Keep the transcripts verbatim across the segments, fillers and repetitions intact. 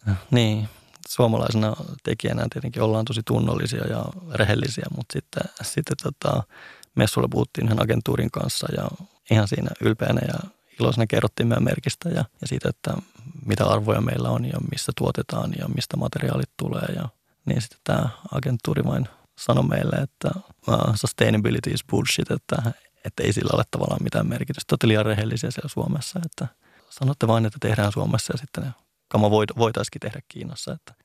Niin, suomalaisena tekijänä tietenkin ollaan tosi tunnollisia ja rehellisiä, mutta sitten, sitten tota, messuilla puhuttiin yhden agentuurin kanssa ja ihan siinä ylpeänä ja iloisena kerrottiin meidän merkistä ja, ja siitä, että mitä arvoja meillä on ja missä tuotetaan ja mistä materiaalit tulee. Ja, niin sitten tämä agentuuri vain sanoi meille, että uh, sustainability is bullshit, että, että ei sillä ole tavallaan mitään merkitystä. Olette liian rehellisiä siellä Suomessa, että sanotte vain, että tehdään Suomessa ja sitten ne kama voitaisiin tehdä Kiinassa. Että.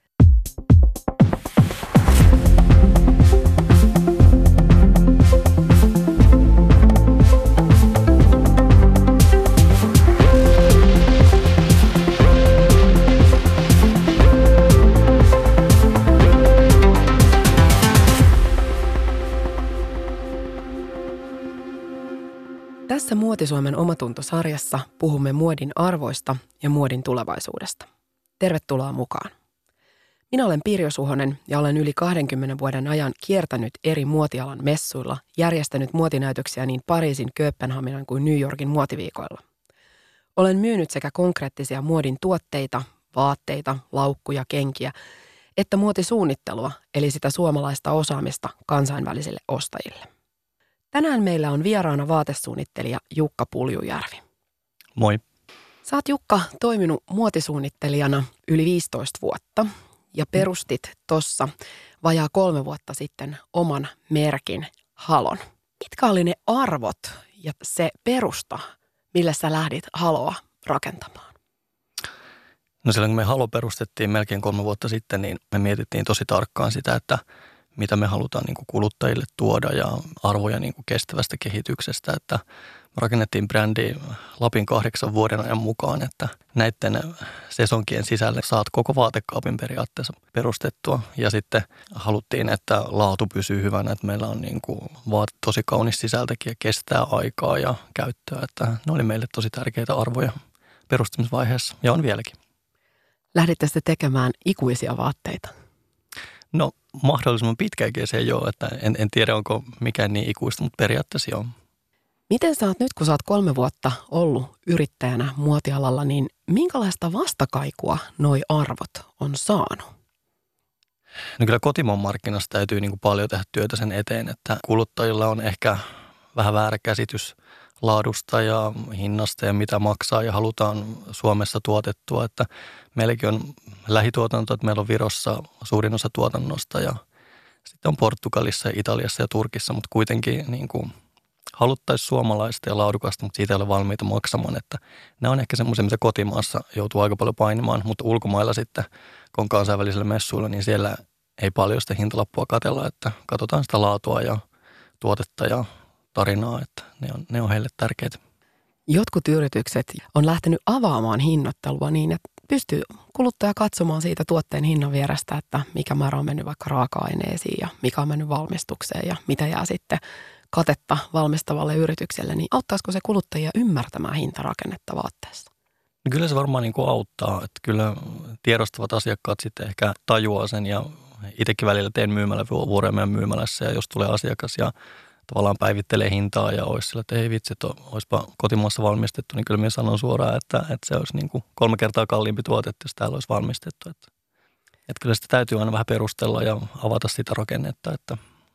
Tässä Muoti-Suomen omatuntosarjassa puhumme muodin arvoista ja muodin tulevaisuudesta. Tervetuloa mukaan. Minä olen Pirjo Suhonen ja olen yli kahdenkymmenen vuoden ajan kiertänyt eri muotialan messuilla, järjestänyt muotinäytöksiä niin Pariisin, Kööpenhaminan kuin New Yorkin muotiviikoilla. Olen myynyt sekä konkreettisia muodin tuotteita, vaatteita, laukkuja, kenkiä, että muotisuunnittelua, eli sitä suomalaista osaamista kansainvälisille ostajille. Tänään meillä on vieraana vaatesuunnittelija Jukka Puljujärvi. Moi. Sä oot, Jukka, toiminut muotisuunnittelijana yli viisitoista vuotta ja perustit tuossa vajaa kolme vuotta sitten oman merkin Halon. Mitkä oli ne arvot ja se perusta, millä sä lähdit Haloa rakentamaan? No silloin kun me Halo perustettiin melkein kolme vuotta sitten, niin me mietittiin tosi tarkkaan sitä, että mitä me halutaan niin kuin kuluttajille tuoda ja arvoja niin kuin kestävästä kehityksestä. Että me rakennettiin brändi Lapin kahdeksan vuoden ajan mukaan, että näiden sesonkien sisälle saat koko vaatekaapin periaatteessa perustettua. Ja sitten haluttiin, että laatu pysyy hyvänä, että meillä on niin kuin vaate tosi kaunis sisältäkin ja kestää aikaa ja käyttöä. Että ne oli meille tosi tärkeitä arvoja perustamisvaiheessa ja on vieläkin. Lähditte sitten tekemään ikuisia vaatteita? No mahdollisimman pitkäänkin se ei ole, että en, en tiedä onko mikään niin ikuista, mutta periaatteessa on. Miten sä oot nyt, kun sä oot kolme vuotta ollut yrittäjänä muotialalla, niin minkälaista vastakaikua noi arvot on saanut? No kyllä kotimaan markkinassa täytyy niin kuin paljon tehdä työtä sen eteen, että kuluttajilla on ehkä vähän väärä käsitys laadusta ja hinnasta ja mitä maksaa ja halutaan Suomessa tuotettua, että meilläkin on lähituotanto, että meillä on Virossa suurin osa tuotannosta ja sitten on Portugalissa ja Italiassa ja Turkissa, mutta kuitenkin niin kuin haluttaisiin suomalaista ja laadukasta, mutta siitä ei ole valmiita maksamaan, että nämä on ehkä semmoisia, mitä kotimaassa joutuu aika paljon painimaan, mutta ulkomailla sitten, kun on kansainvälisillä messuilla, niin siellä ei paljon sitä hintalappua katsella, että katsotaan sitä laatua ja tuotetta ja tarinaa, että ne on, ne on heille tärkeitä. Jotkut yritykset on lähtenyt avaamaan hinnoittelua niin, että pystyy kuluttaja katsomaan siitä tuotteen hinnan vierestä, että mikä määrä on mennyt vaikka raaka-aineisiin ja mikä on mennyt valmistukseen ja mitä jää sitten katetta valmistavalle yritykselle, niin auttaisiko se kuluttajia ymmärtämään hintarakennetta vaatteessa? No kyllä se varmaan niin kuin auttaa, että kyllä tiedostavat asiakkaat sitten ehkä tajuaa sen ja itsekin välillä teen myymällä vuoroja meidän myymälässä ja jos tulee asiakas ja tavallaan päivittelee hintaa ja olisi sillä, että ei vitsi, että olisipa kotimaassa valmistettu, niin kyllä minä sanon suoraan, että, että se olisi niin kuin kolme kertaa kalliimpi tuote, jos täällä olisi valmistettu. Että, että kyllä sitä täytyy aina vähän perustella ja avata sitä rakennetta. Että.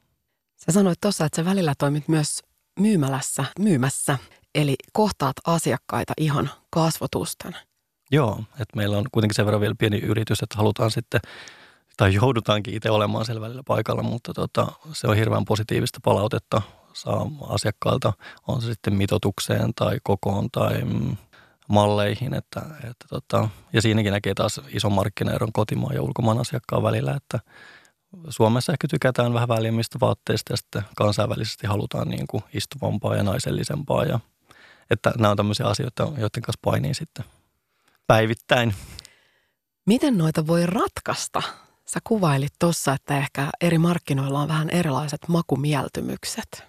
Sä sanoit tuossa, että sä välillä toimit myös myymälässä, myymässä, eli kohtaat asiakkaita ihan kasvotusten. Joo, että meillä on kuitenkin sen verran vielä pieni yritys, että halutaan sitten tai joudutaankin itse olemaan siellä välillä paikalla, mutta tota, se on hirveän positiivista palautetta saa asiakkailta, on se sitten mitoitukseen tai kokoon tai mm, malleihin. Että, että tota, ja siinäkin näkee taas ison markkinaeron kotimaan ja ulkomaan asiakkaan välillä, että Suomessa ehkä tykätään vähän väljemmistä vaatteista ja sitten kansainvälisesti halutaan niin kuin istuvampaa ja naisellisempaa. Ja, että nämä on tämmöisiä asioita, joiden kanssa painii sitten päivittäin. Miten noita voi ratkaista? Sä kuvailit tuossa, että ehkä eri markkinoilla on vähän erilaiset makumieltymykset.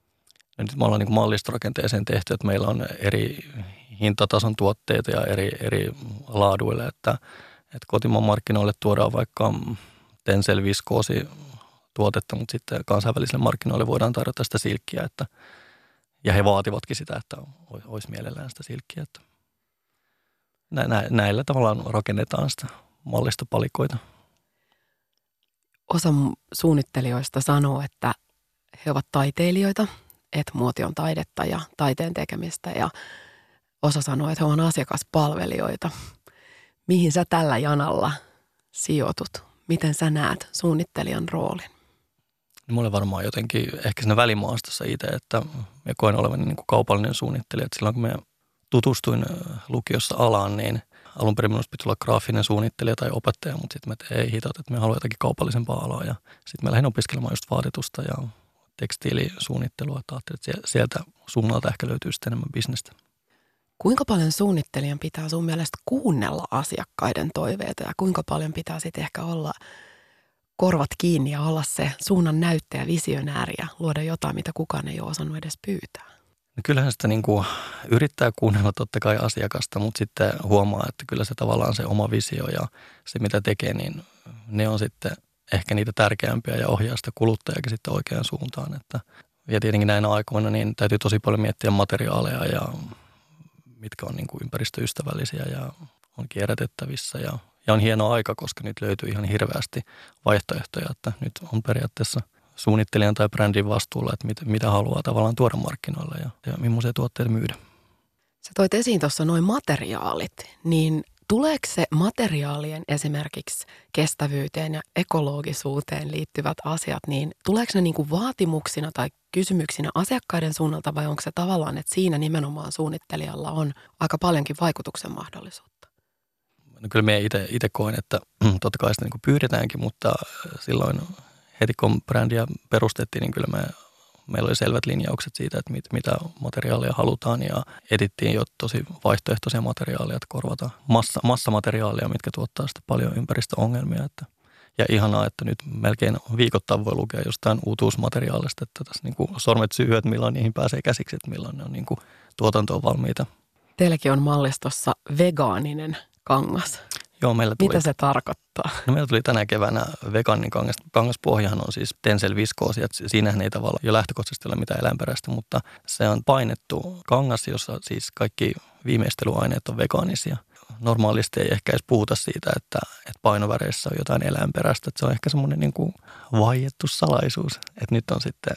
Ja nyt me ollaan niin kuin mallistorakenteeseen tehty, että meillä on eri hintatason tuotteita ja eri, eri laaduille. Että, että kotimaan markkinoille tuodaan vaikka Tencel viskoosi tuotetta, mutta sitten kansainvälisille markkinoille voidaan tarjota sitä silkkiä. Että, ja he vaativatkin sitä, että olisi mielellään sitä silkkiä. Että näillä tavallaan rakennetaan sitä mallistopalikoita. Osa suunnittelijoista sanoo, että he ovat taiteilijoita, että muoti on taidetta ja taiteen tekemistä ja osa sanoo, että he ovat asiakaspalvelijoita. Mihin sä tällä janalla sijoitut? Miten sä näet suunnittelijan roolin? Mulle varmaan jotenkin ehkä siinä välimaastossa itse, että mä koen olevani niin kuin kaupallinen suunnittelija. Että silloin kun mä tutustuin lukiossa alaan, niin alun perin minusta piti olla graafinen suunnittelija tai opettaja, mutta sitten mä tein, ei hitot, että mä haluan jotakin kaupallisempaa alaa. Ja sitten mä lähdin opiskelemaan just vaatetusta ja tekstiilisuunnittelua. Että ajattelin, että sieltä suunnalta ehkä löytyy sitten enemmän bisnestä. Kuinka paljon suunnittelijan pitää sun mielestä kuunnella asiakkaiden toiveita ja kuinka paljon pitää sitten ehkä olla korvat kiinni ja olla se suunnan näyttäjä, visionääri ja luoda jotain, mitä kukaan ei ole osannut edes pyytää? No kyllähän sitä niin kuin yrittää kuunnella totta kai asiakasta, mutta sitten huomaa, että kyllä se tavallaan se oma visio ja se mitä tekee, niin ne on sitten ehkä niitä tärkeämpiä ja ohjaa sitä kuluttajakin sitten oikeaan suuntaan. Että, ja tietenkin näinä aikoina niin täytyy tosi paljon miettiä materiaaleja ja mitkä on niin kuin ympäristöystävällisiä ja on kierrätettävissä ja, ja on hieno aika, koska nyt löytyy ihan hirveästi vaihtoehtoja, että nyt on periaatteessa suunnittelijan tai brändin vastuulla, että mit, mitä haluaa tavallaan tuoda markkinoille ja, ja millaisia tuotteita myydä. Sä toit esiin tuossa noin materiaalit, niin tuleeko se materiaalien esimerkiksi kestävyyteen ja ekologisuuteen liittyvät asiat, niin tuleeko ne niin kuin vaatimuksina tai kysymyksinä asiakkaiden suunnalta vai onko se tavallaan, että siinä nimenomaan suunnittelijalla on aika paljonkin vaikutuksen mahdollisuutta? No kyllä me itse koen, että totta kai sitä niin kuin pyydetäänkin, mutta silloin heti kun brändiä perustettiin, niin kyllä me, meillä oli selvät linjaukset siitä, että mit, mitä materiaalia halutaan ja etittiin jo tosi vaihtoehtoisia materiaaleja, että korvataan massa, massamateriaalia, mitkä tuottaa sitten paljon ympäristöongelmia. Että, ja ihanaa, että nyt melkein viikoittain voi lukea jostain uutuusmateriaalista, että tässä niin kuin sormet syyhy, että milloin niihin pääsee käsiksi, että milloin ne on niin kuin tuotantoon valmiita. Teilläkin on mallistossa vegaaninen kangas. Joo, meillä tuli. Mitä se tarkoittaa? No meillä tuli tänä keväänä veganin kangas. Kangaspohjahan on siis Tencel viskoosi, että siinähän ei tavallaan jo lähtökohtaisesti ole mitään eläinperäistä, mutta se on painettu kangas, jossa siis kaikki viimeistelyaineet on vegaanisia. Normaalisti ei ehkä edes puhuta siitä, että, että painoväreissä on jotain eläinperäistä, että se on ehkä semmoinen niin kuin vaiettu salaisuus, että nyt on sitten,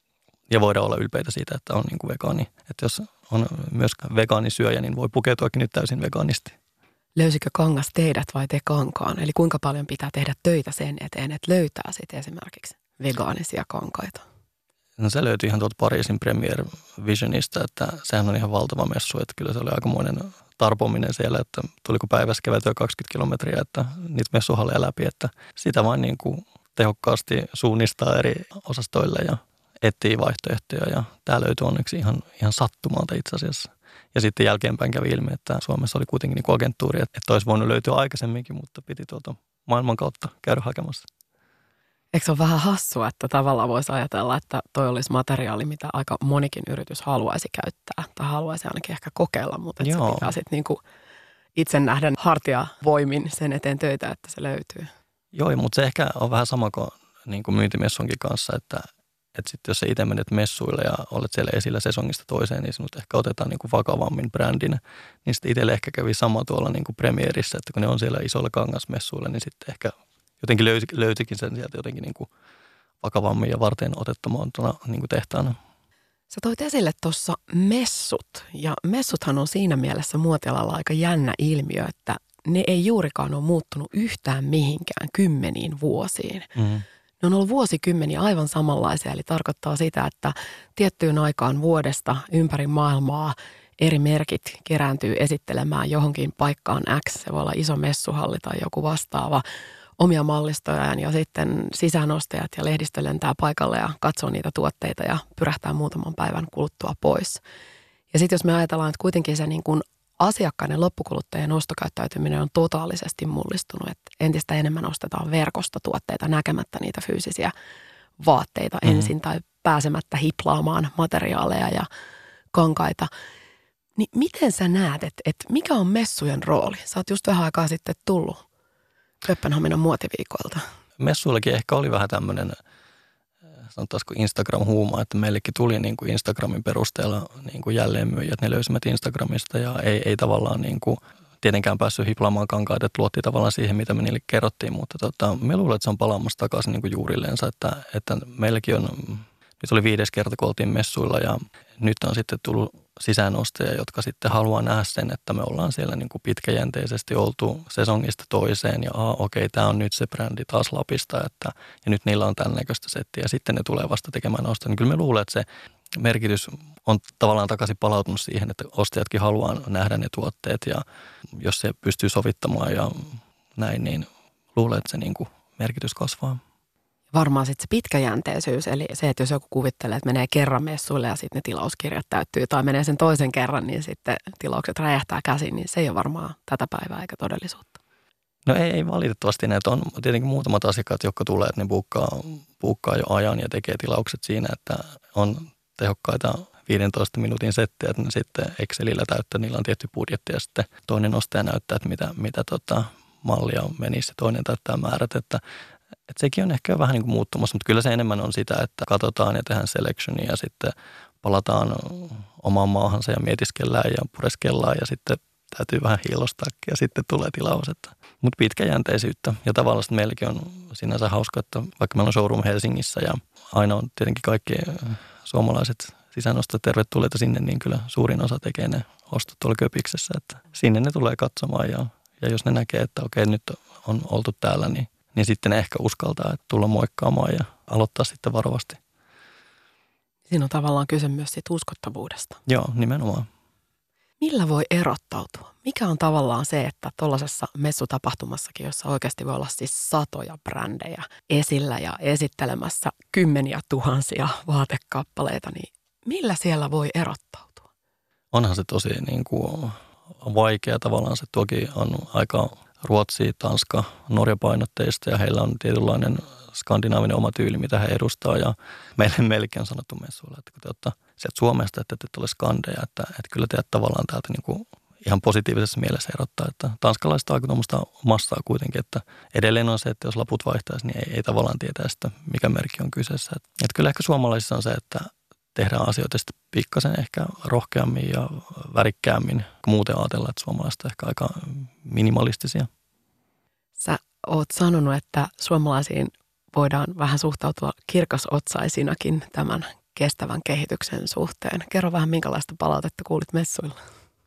ja voidaan olla ylpeitä siitä, että on niin kuin vegaani. Että jos on myös vegaanisyöjä, niin voi pukeutuakin nyt täysin vegaanisti. Löysikö kangas teidät vai te kankaan? Eli kuinka paljon pitää tehdä töitä sen eteen, että löytää sitten esimerkiksi vegaanisia kankaita? No se löytyi ihan tuolta Pariisin Premier Visionista, että sehän on ihan valtava messu, että kyllä se oli aikamoinen tarpominen siellä, että tuliko päivässä käveltyä kaksikymmentä kilometriä, että niitä messuhalleja läpi, että sitä vain niin kuin tehokkaasti suunnistaa eri osastoille ja etsii vaihtoehtoja ja tämä löytyi onneksi ihan, ihan sattumalta itse asiassa. Ja sitten jälkeenpäin kävi ilmi, että Suomessa oli kuitenkin niin agenttuuri, että olisi voinut löytyä aikaisemminkin, mutta piti tuolta maailman kautta käydä hakemassa. Eikö se ole vähän hassua, että tavallaan voisi ajatella, että toi olisi materiaali, mitä aika monikin yritys haluaisi käyttää tai haluaisi ainakin ehkä kokeilla, mutta että se pitää sitten niinku itse nähdä hartiavoimin sen eteen töitä, että se löytyy. Joo, mutta se ehkä on vähän sama kuin, niin kuin myyntimessunkin kanssa, että Että sitten jos sä itse menet messuille ja olet siellä esillä sesongista toiseen, niin sinut ehkä otetaan niin kuin vakavammin brändinä. Niin sitten itselle ehkä kävi sama tuolla niin kuin Premierissä, että kun ne on siellä isoilla kangasmessuilla, niin sitten ehkä jotenkin löysi, löysikin sen sieltä jotenkin niin kuin vakavammin ja varten otettamaan niin kuin tehtaana. Sä toit esille tuossa messut, ja messuthan on siinä mielessä muotialalla aika jännä ilmiö, että ne ei juurikaan ole muuttunut yhtään mihinkään kymmeniin vuosiin. Mm-hmm. Ne on ollut vuosikymmeniä aivan samanlaisia, eli tarkoittaa sitä, että tiettyyn aikaan vuodesta ympäri maailmaa eri merkit kerääntyy esittelemään johonkin paikkaan X. Se voi olla iso messuhalli tai joku vastaava omia mallistojaan ja sitten sisäänostajat ja lehdistö lentää paikalle ja katsoo niitä tuotteita ja pyrähtää muutaman päivän kuluttua pois. Ja sitten jos me ajatellaan, että kuitenkin se niin kuin asiakkaiden loppukuluttajien ostokäyttäytyminen on totaalisesti mullistunut, että entistä enemmän ostetaan verkosta tuotteita näkemättä niitä fyysisiä vaatteita mm-hmm. ensin tai pääsemättä hiplaamaan materiaaleja ja kankaita. Niin miten sä näet, että, että mikä on messujen rooli? Sä oot just vähän aikaa sitten tullut Kööpenhaminan muotiviikoilta. Messuillakin ehkä oli vähän tämmöinen, sanotaanko Instagram-huuma, että meillekin tuli niin kuin Instagramin perusteella niin kuin jälleenmyyjät, ne löysivät Instagramista ja ei, ei tavallaan niin kuin tietenkään päässyt hiplaamaan kankaita, että luotti tavallaan siihen, mitä me niille kerrottiin, mutta tota, me luulen, että se on palaamassa takaisin niin kuin juurillensa, että, että meilläkin on, nyt oli viides kerta, kun oltiin messuilla ja nyt on sitten tullut sisäänostajia, jotka sitten haluaa nähdä sen, että me ollaan siellä niin kuin pitkäjänteisesti oltu sesongista toiseen ja aa, okei, tämä on nyt se brändi taas Lapista, että, ja nyt niillä on tämän näköistä settiä ja sitten ne tulee vasta tekemään ostoja. Niin kyllä me luulen, että se merkitys on tavallaan takaisin palautunut siihen, että ostajatkin haluaa nähdä ne tuotteet ja jos se pystyy sovittamaan ja näin, niin luulen, että se niin kuin merkitys kasvaa. Varmaan sitten se pitkäjänteisyys, eli se, että jos joku kuvittelee, että menee kerran messuille ja sitten ne tilauskirjat täyttyy tai menee sen toisen kerran, niin sitten tilaukset räjähtää käsiin, niin se ei ole varmaan tätä päivää eikä todellisuutta. No ei, ei valitettavasti näitä on tietenkin muutamat asiakkaat, jotka tulee, että ne buukkaa, buukkaa jo ajan ja tekee tilaukset siinä, että on tehokkaita viidentoista minuutin settejä, että ne sitten Excelillä täyttää, niillä on tietty budjetti ja sitten toinen ostaja näyttää, että mitä, mitä tota mallia menisi ja toinen täyttää määrät, että Että sekin on ehkä vähän niin kuin muuttumassa, mutta kyllä se enemmän on sitä, että katsotaan ja tehdään selectionia ja sitten palataan omaan maahansa ja mietiskellään ja pureskellaan ja sitten täytyy vähän hiilostaakin ja sitten tulee tilaus. Mutta pitkäjänteisyyttä ja tavallaan meilläkin on sinänsä hauska, että vaikka meillä on showroom Helsingissä ja aina on tietenkin kaikki suomalaiset sisäänostot tervetulleita sinne, niin kyllä suurin osa tekee ne ostot tuolla Köpiksessä, että sinne ne tulee katsomaan ja, ja jos ne näkee, että okei nyt on oltu täällä, niin niin sitten ne ehkä uskaltaa että tulla moikkaamaan ja aloittaa sitten varovasti. Siinä on tavallaan kyse myös siitä uskottavuudesta. Joo, nimenomaan. Millä voi erottautua? Mikä on tavallaan se, että tuollaisessa messutapahtumassakin, jossa oikeasti voi olla siis satoja brändejä esillä ja esittelemässä kymmeniä tuhansia vaatekappaleita, niin millä siellä voi erottautua? Onhan se tosi niin kuin vaikea tavallaan. Se toki on aika Ruotsi, Tanska, Norja painotteista ja heillä on tietynlainen skandinaavinen oma tyyli, mitä he edustaa. Ja meille meillekin on sanottu messuilla, että kun te olette sieltä Suomesta, että te ole skandeja, että, että kyllä teidät tavallaan täältä niin kuin ihan positiivisessa mielessä erottaa. Että tanskalaiset on aika tuommoista massaa kuitenkin, että edelleen on se, että jos laput vaihtaisi, niin ei, ei tavallaan tietää sitä, mikä merkki on kyseessä. Että, että kyllä ehkä suomalaisissa on se, että tehdään asioita sitten pikkasen ehkä rohkeammin ja värikkäämmin, kun muuten ajatellaan, että suomalaiset on ehkä aika minimalistisia. Sä oot sanonut, että suomalaisiin voidaan vähän suhtautua kirkasotsaisinakin tämän kestävän kehityksen suhteen. Kerro vähän, minkälaista palautetta kuulit messuilla.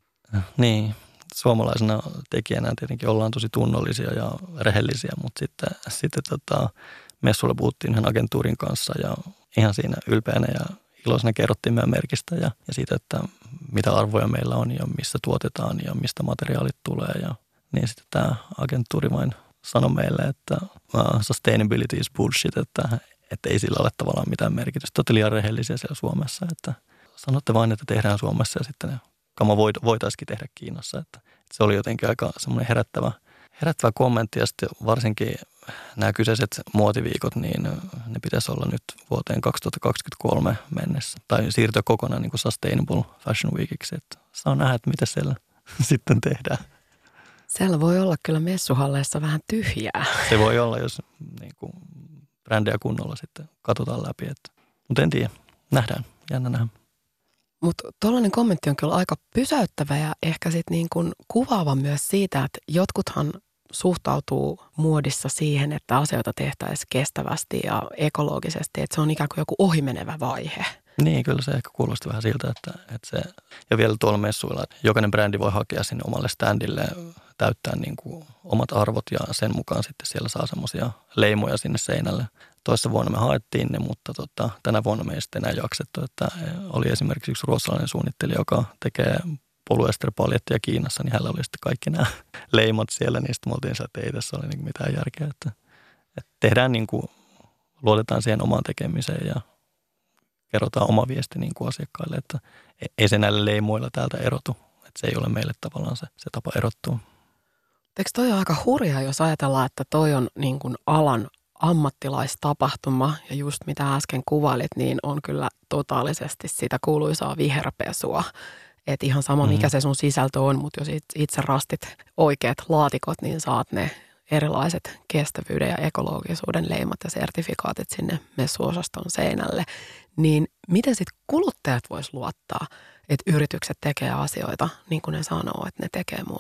Niin, suomalaisena tekijänä tietenkin ollaan tosi tunnollisia ja rehellisiä, mutta sitten, sitten tota, messuilla puhuttiin yhden agentuurin kanssa ja ihan siinä ylpeänä ja iloisena kerrottiin meidän merkistä ja, ja siitä, että mitä arvoja meillä on ja missä tuotetaan ja mistä materiaalit tulee. Ja, niin sitten tämä agentuuri vain sanoi meille, että uh, sustainability is bullshit, että, että ei sillä ole tavallaan mitään merkitystä. Te olette liian rehellisiä siellä Suomessa, että sanotte vain, että tehdään Suomessa ja sitten ne kama voitaisiin tehdä Kiinassa. Että, että se oli jotenkin aika semmoinen herättävä, herättävä kommentti ja sitten varsinkin nämä kyseiset muotiviikot, niin ne pitäisi olla nyt vuoteen kaksituhattakaksikymmentäkolme mennessä. Tai siirtyä kokonaan niin kuin Sustainable Fashion Weekiksi, että saa nähdä, että mitä siellä sitten tehdään. Siellä voi olla kyllä messuhalleissa vähän tyhjää. Se voi olla, jos niin kuin brändejä kunnolla sitten katsotaan läpi. Että. Mutta en tiedä, nähdään, jännä nähdä. Mutta tuollainen kommentti on kyllä aika pysäyttävä ja ehkä sitten niin kuin kuvaava myös siitä, että jotkuthan suhtautuu muodissa siihen, että asioita tehtäisiin kestävästi ja ekologisesti, että se on ikään kuin joku ohimenevä vaihe. Niin, kyllä se ehkä kuulosti vähän siltä, että, että se, ja vielä tuolla messuilla, että jokainen brändi voi hakea sinne omalle standille, täyttää niin kuin omat arvot ja sen mukaan sitten siellä saa semmoisia leimoja sinne seinälle. Toissa vuonna me haettiin ne, mutta tota, tänä vuonna me ei sitten enää jaksettu, että oli esimerkiksi yksi ruotsalainen suunnittelija, joka tekee polyesterpaljettia Kiinassa, niin hänellä oli sitten kaikki nämä leimat siellä, niin sitten me oltiin että ei tässä ole niin mitään järkeä, että, että tehdään niin kuin, luotetaan siihen omaan tekemiseen ja kerrotaan oma viesti niin kuin asiakkaille, että ei se näillä leimoilla täältä erotu, että se ei ole meille tavallaan se, se tapa erottua. Eikö toi ole aika hurjaa, jos ajatellaan, että toi on niin kuin alan ammattilaistapahtuma ja just mitä äsken kuvailit, niin on kyllä totaalisesti sitä kuuluisaa viherpesua. Että ihan sama, mikä mm-hmm. se sun sisältö on, mutta jos itse rastit oikeat laatikot, niin saat ne erilaiset kestävyyden ja ekologisuuden leimat ja sertifikaatit sinne messuosaston seinälle. Niin miten sitten kuluttajat vois luottaa, että yritykset tekee asioita niin kuin ne sanoo, että ne tekee muodissa?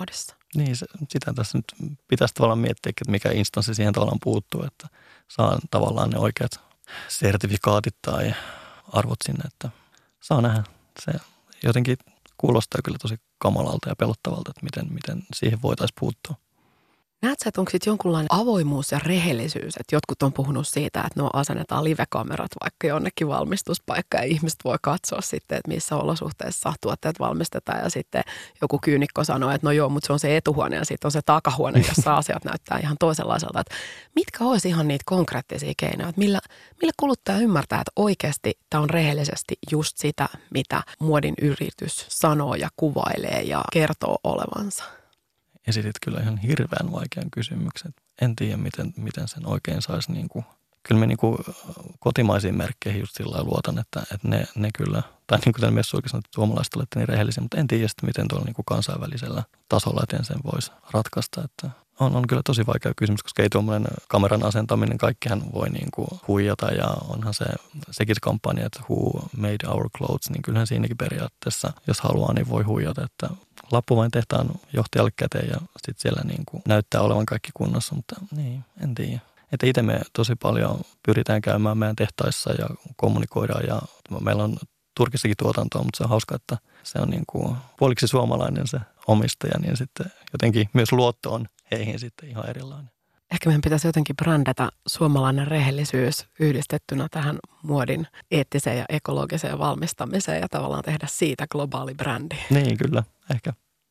Niin, se, sitä tässä nyt pitäisi tavallaan miettiä, että mikä instanssi siihen tavallaan puuttuu, että saa tavallaan ne oikeat sertifikaatit tai arvot sinne, että saa nähdä. Se jotenkin kuulostaa kyllä tosi kamalalta ja pelottavalta, että miten, miten siihen voitaisiin puuttua. Näetkö, että onko sitten jonkunlainen avoimuus ja rehellisyys, että jotkut on puhunut siitä, että no asennetaan live-kamerat vaikka jonnekin valmistuspaikkaan ja ihmiset voi katsoa sitten, että missä olosuhteissa tuotteet valmistetaan ja sitten joku kyynikko sanoo, että no joo, mutta se on se etuhuone ja sitten on se takahuone, jossa asiat näyttää ihan toisenlaiselta. Että mitkä olisi ihan niitä konkreettisia keinoja, että millä, millä kuluttaja ymmärtää, että oikeasti tämä on rehellisesti just sitä, mitä muodin yritys sanoo ja kuvailee ja kertoo olevansa? Esitit kyllä ihan hirveän vaikean kysymyksen. En tiedä, miten, miten sen oikein saisi. Niin kuin, kyllä me niin kuin kotimaisiin merkkeihin just sillä lailla luotan, että, että ne, ne kyllä, tai niin kuin tämän messuikin sanoi, että suomalaiset olette niin rehellisiä, mutta en tiedä sitten, miten tuolla niin kuin kansainvälisellä tasolla, että sen voisi ratkaista. Että on, on kyllä tosi vaikea kysymys, koska ei tuommoinen kameran asentaminen, kaikkihan voi niin kuin huijata ja onhan se sekin kampanja, että who made our clothes, niin kyllähän siinäkin periaatteessa, jos haluaa, niin voi huijata, että lappu vain tehtaan johtajalle käteen ja sitten siellä niin kuin näyttää olevan kaikki kunnossa, mutta niin, en tiedä. Että itse me tosi paljon pyritään käymään meidän tehtaissa ja kommunikoidaan ja meillä on Turkissakin tuotantoa, mutta se on hauska, että se on niin kuin puoliksi suomalainen se omistaja, niin sitten jotenkin myös luotto on heihin sitten ihan erilainen. Ehkä meidän pitäisi jotenkin brändätä suomalainen rehellisyys yhdistettynä tähän muodin eettiseen ja ekologiseen valmistamiseen ja tavallaan tehdä siitä globaali brändi. Niin, kyllä. Ehkä.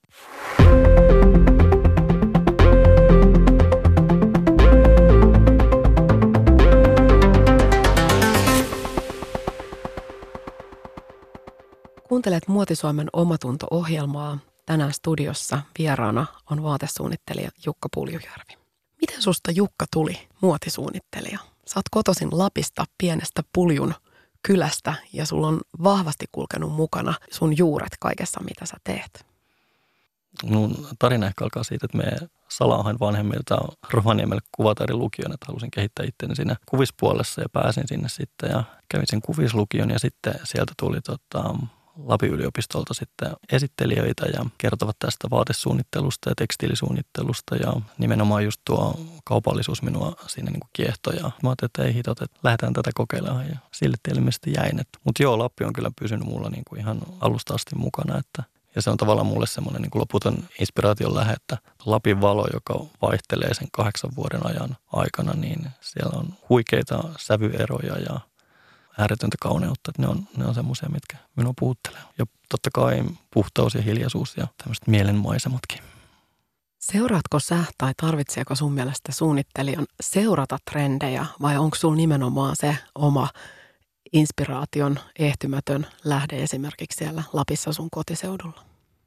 Kuuntelet Muotisuomen Omatunto-ohjelmaa. Tänään studiossa vieraana on vaatesuunnittelija Jukka Puljujärvi. Miten susta, Jukka, tuli muotisuunnittelija? Sä oot kotoisin Lapista, pienestä Puljun kylästä ja sulla on vahvasti kulkenut mukana sun juuret kaikessa, mitä sä teet. Mun tarina ehkä alkaa siitä, että me salaahan vanhemmilta Rovaniemelle kuvataidolukion, että halusin kehittää itseäni siinä kuvispuolessa ja pääsin sinne sitten ja kävin sen kuvislukion ja sitten sieltä tuli tota, Lapin yliopistolta sitten esittelijöitä ja kertovat tästä vaatesuunnittelusta ja tekstiilisuunnittelusta ja nimenomaan just tuo kaupallisuus minua siinä niin kuin kiehtoi. Ja mä ajattelin, että ei hitot, että lähdetään tätä kokeilemaan ja sille tielle ilmeisesti jäin. Mutta joo, Lappi on kyllä pysynyt mulla niin kuin ihan alusta asti mukana, että ja se on tavallaan mulle semmoinen niin kuin loputon inspiraation lähde, että Lapin valo, joka vaihtelee sen kahdeksan vuoden ajan aikana, niin siellä on huikeita sävyeroja ja ääretöntä kauneutta. Että ne on, ne on semmoisia, mitkä minua puhuttelee. Ja totta kai puhtaus ja hiljaisuus ja tämmöiset mielenmaisematkin. Seuraatko sä tai tarvitseeko sun mielestä suunnittelijan seurata trendejä vai onko sulla nimenomaan se oma inspiraation ehtymätön lähde esimerkiksi siellä Lapissa sun kotiseudulla?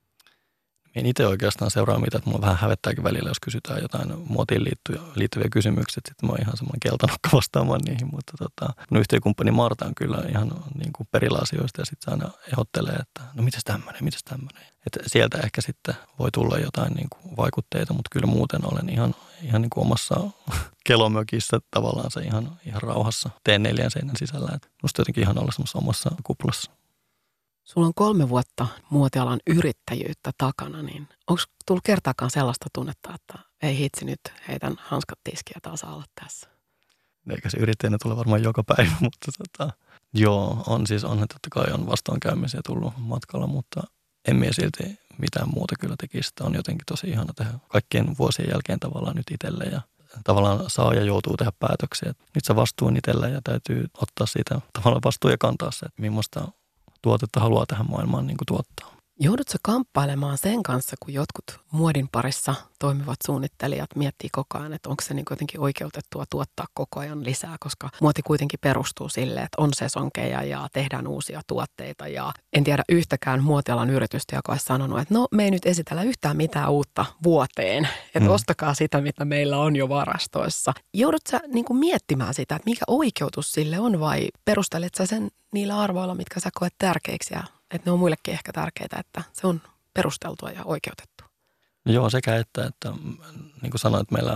En itse oikeastaan seuraa mitä, että mua vähän hävettääkin välillä, jos kysytään jotain muotiin liittyviä, liittyviä kysymyksiä. Sitten mä oon ihan semmoinen keltanokka vastaamaan niihin, mutta tota, mun yhtiökumppani Marta on kyllä ihan niin kuin perillä asioista ja sitten se aina ehdottelee, että no mitäs tämmöinen, mitäs tämmöinen. Että sieltä ehkä sitten voi tulla jotain niin kuin vaikutteita, mutta kyllä muuten olen ihan, ihan niin kuin omassa kelomökissä tavallaan se ihan, ihan rauhassa teen neljän seinän sisällä. Että musta jotenkin ihan olla semmoisessa omassa kuplassa. Sulla on kolme vuotta muotialan yrittäjyyttä takana, niin onko tullut kertaakaan sellaista tunnetta, että ei hitsi nyt, heitän hanskat tiskiä ja taas olla tässä? Eikä se yrittäjänä tule varmaan joka päivä, mutta tota, joo, on siis, on totta kai on vastoinkäymisiä tullut matkalla, mutta en mie silti mitään muuta kyllä tekisi. On jotenkin tosi ihana tehdä kaikkien vuosien jälkeen tavallaan nyt itselle ja tavallaan saa ja joutuu tehdä päätöksiä. Nyt se vastuu on itselle ja täytyy ottaa siitä tavallaan vastuu ja kantaa se, että millaista tuotetta haluaa tähän maailmaan niin kuin tuottaa. Joudutko kamppailemaan sen kanssa, kun jotkut muodin parissa toimivat suunnittelijat miettii koko ajan, että onko se niin jotenkin oikeutettua tuottaa koko ajan lisää, koska muoti kuitenkin perustuu sille, että on sesonkeja ja tehdään uusia tuotteita. Ja en tiedä yhtäkään muotialan yritystä, joka olisi sanonut, että no me ei nyt esitellä yhtään mitään uutta vuoteen, että mm. ostakaa sitä, mitä meillä on jo varastoissa. Joudutko sä niin kuin miettimään sitä, että mikä oikeutus sille on vai perustelet sä sen niillä arvoilla, mitkä sä koet tärkeiksi ja että ne on muillekin ehkä tärkeitä, että se on perusteltua ja oikeutettua. Joo, sekä että, että niin kuin sanoit, meillä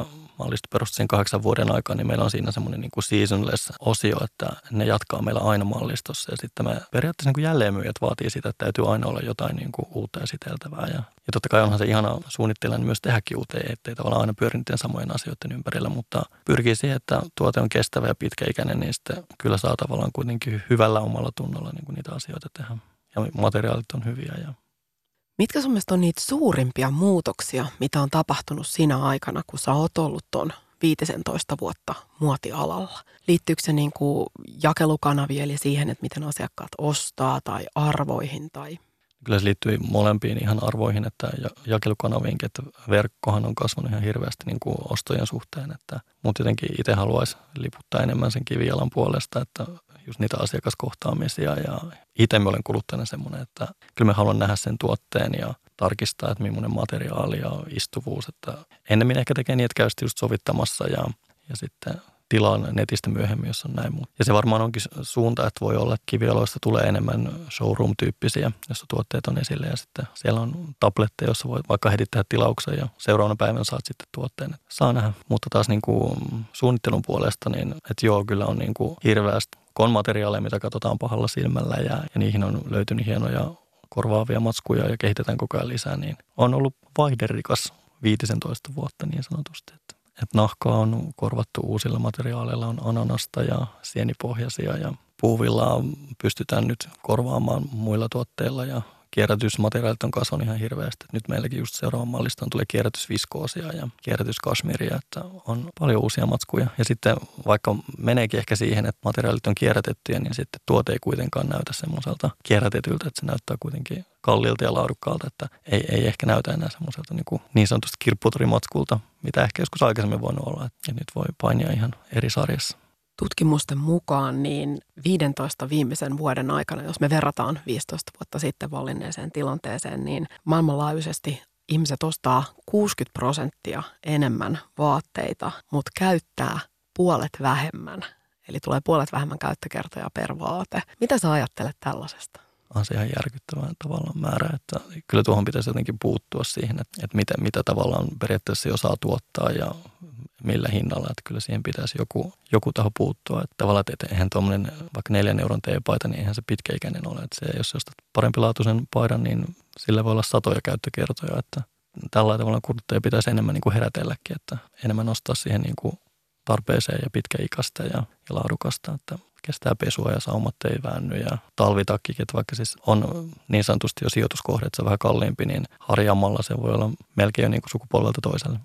Mallisto perustui siinä kahdeksan vuoden aikaa, niin meillä on siinä semmoinen niin kuin seasonless-osio, että ne jatkaa meillä aina Mallistossa. Ja sitten me periaatteessa niin kuin jälleenmyyjät vaatii sitä, että täytyy aina olla jotain niin kuin uutta ja siteltävää. Ja, ja totta kai onhan se ihana suunnittelijan myös tehdäkin uuteen, ettei tavallaan aina pyöri niiden samojen asioiden ympärillä, mutta pyrkii siihen, että tuote on kestävä ja pitkäikäinen, niin sitten kyllä saa tavallaan kuitenkin hyvällä omalla tunnolla niin kuin niitä asioita tehdä. Ja materiaalit on hyviä. Ja Mitkä sun mielestä on niitä suurimpia muutoksia, mitä on tapahtunut siinä aikana, kun sä oot ollut ton viisitoista vuotta muotialalla? Liittyykö se niin kuin jakelukanaviin eli siihen, että miten asiakkaat ostaa tai arvoihin tai? Kyllä se liittyy molempiin ihan arvoihin, että jakelukanaviinkin, että verkkohan on kasvanut ihan hirveästi niin kuin ostojen suhteen, että mutta jotenkin itse haluaisi liputtaa enemmän sen kivijalan puolesta, että just niitä asiakaskohtaamisia ja itse mä olen kuluttajana semmoinen, että kyllä mä haluan nähdä sen tuotteen ja tarkistaa, että millainen materiaali ja istuvuus, että ennemmin ehkä tekee niin, että käy just sovittamassa ja, ja sitten tilaan netistä myöhemmin, jos on näin. Ja se varmaan onkin suunta, että voi olla, että kivijaloista tulee enemmän showroom-tyyppisiä, jossa tuotteet on esille ja sitten siellä on tabletteja, jossa voit vaikka heti tehdä tilauksen ja seuraavana päivänä saat sitten tuotteen. Saa nähdä, mutta taas niin kuin suunnittelun puolesta, niin että joo, kyllä on niin kuin hirveästi konmateriaaleja, mitä katsotaan pahalla silmällä ja, ja niihin on löytynyt hienoja korvaavia matskuja ja kehitetään koko ajan lisää, niin on ollut vaihderikas viisitoista vuotta niin sanotusti, että Että nahkaa on korvattu uusilla materiaaleilla, on ananasta ja sienipohjaisia ja puuvillaa pystytään nyt korvaamaan muilla tuotteilla ja kierrätysmateriaalit on kasvanut ihan hirveästi. Nyt meilläkin just seuraavan mallista tulee kierrätysviskoosia ja kierrätyskasmiria, että on paljon uusia matskuja. Ja sitten vaikka meneekin ehkä siihen, että materiaalit on kierrätettyjä, niin sitten tuote ei kuitenkaan näytä semmoiselta kierrätetyltä, että se näyttää kuitenkin kalliilta ja laadukkaalta, että ei, ei ehkä näytä enää semmoiselta niin, niin sanotusti kirpputorimatskulta, mitä ehkä joskus aikaisemmin voinut olla. Ja nyt voi painia ihan eri sarjassa. Tutkimusten mukaan niin viidentoista viimeisen vuoden aikana, jos me verrataan viisitoista vuotta sitten vallinneeseen tilanteeseen, niin maailmanlaajuisesti ihmiset ostaa kuusikymmentä prosenttia enemmän vaatteita, mutta käyttää puolet vähemmän. Eli tulee puolet vähemmän käyttökertoja per vaate. Mitä sä ajattelet tällaisesta? On se ihan järkyttävän tavallaan määrä, että kyllä tuohon pitäisi jotenkin puuttua siihen, että, että mitä, mitä tavallaan periaatteessa jo saa tuottaa ja millä hinnalla, että kyllä siihen pitäisi joku, joku taho puuttua. Että tavallaan, että eihän tuommoinen vaikka neljän euron teepaita, niin eihän se pitkäikäinen ole. Että se, jos ostat parempilaatuisen paidan, niin sillä voi olla satoja käyttökertoja, että tällä tavalla kuluttaja pitäisi enemmän niin kuin herätelläkin, että enemmän nostaa siihen niin kuin tarpeeseen ja pitkäikäistä ja, ja laadukasta, että kestää pesua ja saumat ei väänny ja talvitakkikin, että vaikka siis on niin sanotusti jo sijoituskohde, että se on vähän kalliimpi, niin harjaamalla se voi olla melkein jo niin kuin sukupolvelta toiselle.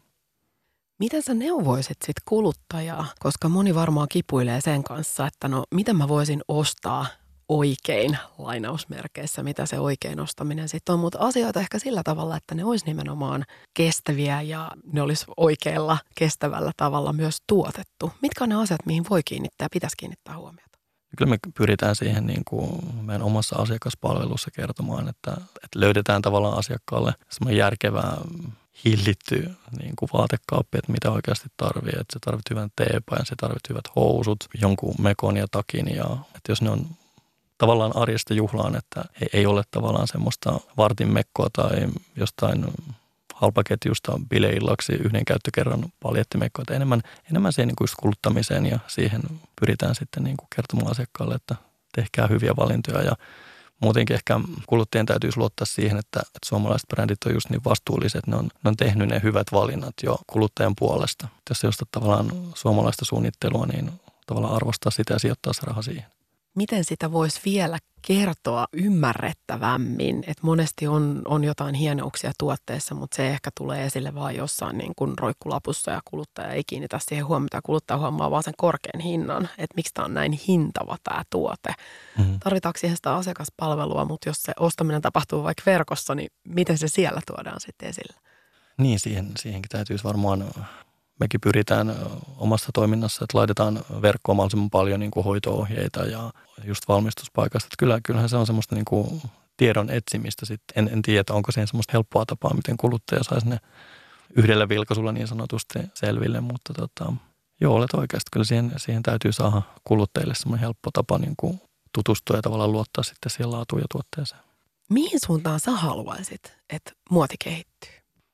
Miten sä neuvoisit sit kuluttajaa? Koska moni varmaan kipuilee sen kanssa, että no miten mä voisin ostaa oikein lainausmerkeissä, mitä se oikein ostaminen sitten on. Mutta asioita ehkä sillä tavalla, että ne olisi nimenomaan kestäviä ja ne olisi oikealla kestävällä tavalla myös tuotettu. Mitkä on ne asiat, mihin voi kiinnittää ja pitäisi kiinnittää huomiota? Kyllä me pyritään siihen niin kuin meidän omassa asiakaspalvelussa kertomaan, että, että löydetään tavallaan asiakkaalle semmoinen järkevää hillitty niin kuin vaatekaappi, että mitä oikeasti tarvii. Että se tarvitsee hyvän teepajan, se tarvitsee hyvät housut, jonkun mekon ja takin. Ja, että jos ne on tavallaan arjesta juhlaan, että ei, ei ole tavallaan semmoista vartin mekkoa tai jostain halpaketjusta bileillaksi yhden käyttökerran paljettimekkoa. Että enemmän, enemmän siihen niin kuin just kuluttamiseen ja siihen pyritään sitten niin kuin kertomaan asiakkaalle, että tehkää hyviä valintoja ja muutenkin ehkä kuluttajien täytyisi luottaa siihen, että, että suomalaiset brändit on just niin vastuulliset, ne on, ne on tehnyt ne hyvät valinnat jo kuluttajan puolesta. Jos ei osta tavallaan suomalaista suunnittelua, niin tavallaan arvostaa sitä ja sijoittaa se raha siihen. Miten sitä voisi vielä kertoa ymmärrettävämmin, että monesti on, on jotain hienouksia tuotteessa, mutta se ehkä tulee esille vaan jossain niin kuin roikkulapussa ja kuluttaja ei kiinnitä siihen huomiota. Kuluttaja huomaa vaan sen korkean hinnan, että miksi tämä on näin hintava tämä tuote. Mm-hmm. Tarvitaanko siihen sitä asiakaspalvelua, mutta jos se ostaminen tapahtuu vaikka verkossa, niin miten se siellä tuodaan sitten esille? Niin, siihen, siihenkin täytyisi varmaan. Mekin pyritään omassa toiminnassa, että laitetaan verkkoon mahdollisimman paljon niin kuin hoito-ohjeita ja just valmistuspaikasta. Että kyllä, kyllähän se on semmoista niin kuin tiedon etsimistä sitten. En, en tiedä, onko siihen semmoista helppoa tapaa, miten kuluttaja saisi ne yhdellä vilkaisulla niin sanotusti selville. Mutta tota, joo, olet oikeasti. Kyllä siihen, siihen täytyy saada kuluttajille semmoinen helppo tapa niin kuin tutustua ja tavallaan luottaa sitten siihen laatuun ja tuotteeseen. Mihin suuntaan sä haluaisit, että muoti kehittyy?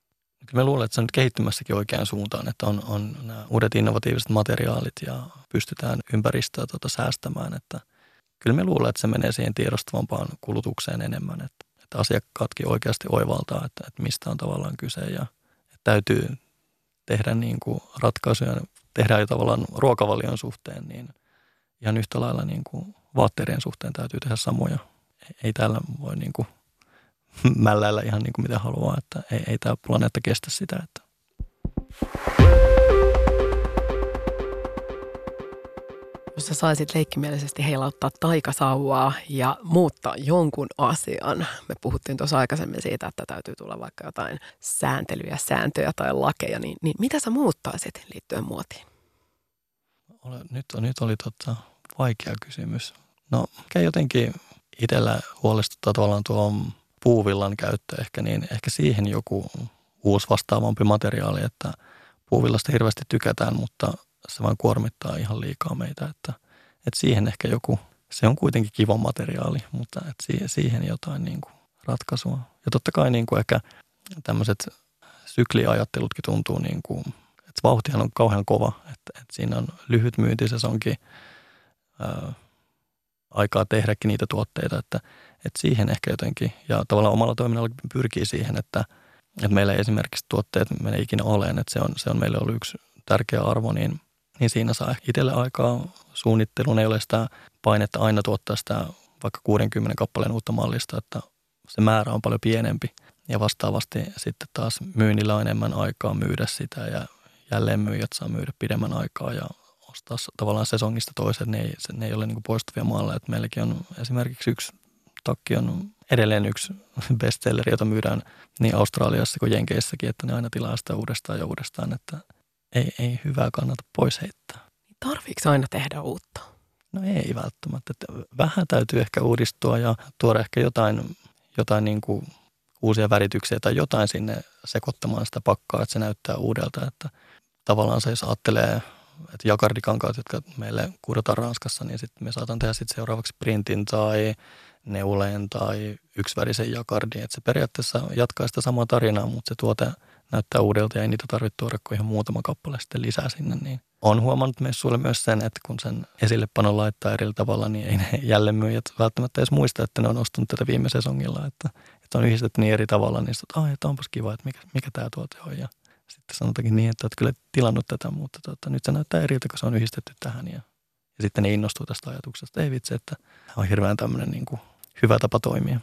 Kyllä me luulen, että se on nyt kehittymässäkin oikeaan suuntaan, että on, on nämä uudet innovatiiviset materiaalit ja pystytään ympäristöä tuota säästämään. Että kyllä me luulen, että se menee siihen tiedostavampaan kulutukseen enemmän, että, että asiakkaatkin oikeasti oivaltaa, että, että mistä on tavallaan kyse ja että täytyy tehdä niin kuin ratkaisuja, tehdään jo tavallaan ruokavalion suhteen, niin ihan yhtä lailla niin kuin vaatteiden suhteen täytyy tehdä samoja. Ei, ei täällä voi niin kuin mälläillä ihan niin kuin mitä haluaa, että ei, ei tämä planeetta kestä sitä. Että. Jos sä saisit leikkimielisesti heilauttaa taikasauvaa ja muuttaa jonkun asian. Me puhuttiin tuossa aikaisemmin siitä, että täytyy tulla vaikka jotain sääntelyjä, sääntöjä tai lakeja, niin, niin mitä sä muuttaisit liittyen muotiin? Nyt, nyt oli tota vaikea kysymys. No, mikä jotenkin itsellä huolestuttaa tavallaan tuo puuvillan käyttö ehkä, niin ehkä siihen joku uusi vastaavampi materiaali, että puuvillasta hirveästi tykätään, mutta se vaan kuormittaa ihan liikaa meitä, että, että siihen ehkä joku, se on kuitenkin kiva materiaali, mutta että siihen jotain niin kuin ratkaisua. Ja totta kai niin kuin ehkä tämmöiset sykliajattelutkin tuntuu, niin kuin, että vauhtihan on kauhean kova, että, että siinä on lyhyt myyntisesonkin ää, aikaa tehdäkin niitä tuotteita, että, että siihen ehkä jotenkin, ja tavallaan omalla toiminnalla pyrkii siihen, että, että meillä ei esimerkiksi tuotteet mene ikinä oleen, että se on, se on meille ollut yksi tärkeä arvo, niin, niin siinä saa itselle aikaa suunnitteluun, ei ole sitä painetta aina tuottaa sitä vaikka kuudenkymmenen kappaleen uutta mallista, että se määrä on paljon pienempi ja vastaavasti sitten taas myynnillä on enemmän aikaa myydä sitä ja jälleen myyjät saa myydä pidemmän aikaa ja ostaa tavallaan sesongista toiset, ne ei, ne ei ole niin kuin poistuvia maalle, että meilläkin on esimerkiksi yksi takki on edelleen yksi bestselleri, jota myydään niin Australiassa kuin Jenkeissäkin, että ne aina tilaa sitä uudestaan ja uudestaan, että ei, ei hyvää kannata pois heittää. Tarviiko aina tehdä uutta? No ei välttämättä. Että vähän täytyy ehkä uudistua ja tuoda ehkä jotain, jotain niin kuin uusia värityksiä tai jotain sinne sekoittamaan sitä pakkaa, että se näyttää uudelta. Että tavallaan se, jos ajattelee, että jakardikankaat, jotka meille kudotaan Ranskassa, niin sitten me saatan tehdä sitten seuraavaksi printin tai neuleen tai yksivärisen jakardin. Että se periaatteessa jatkaa sitä samaa tarinaa, mutta se tuote näyttää uudelta ja ei niitä tarvitse tuoda kuin ihan muutama kappale sitten lisää sinne. Niin olen huomannut messuille myös sen, että kun sen esillepanon laittaa eri tavalla, niin ei ne jälleenmyyjät välttämättä edes muista, että ne on ostanut tätä viime sesongilla. Että, että on yhdistetty niin eri tavalla, niin sitten, että, että onpas kiva, että mikä, mikä tämä tuote on. Ja sitten sanotaankin niin, että olet kyllä tilannut tätä, mutta tota, nyt se näyttää eriltä, kun se on yhdistetty tähän. Ja, ja sitten ne innostuu tästä ajatuksesta. Ei vitsi, että on hirveän tämmöinen niin kuin hyvä tapa toimia.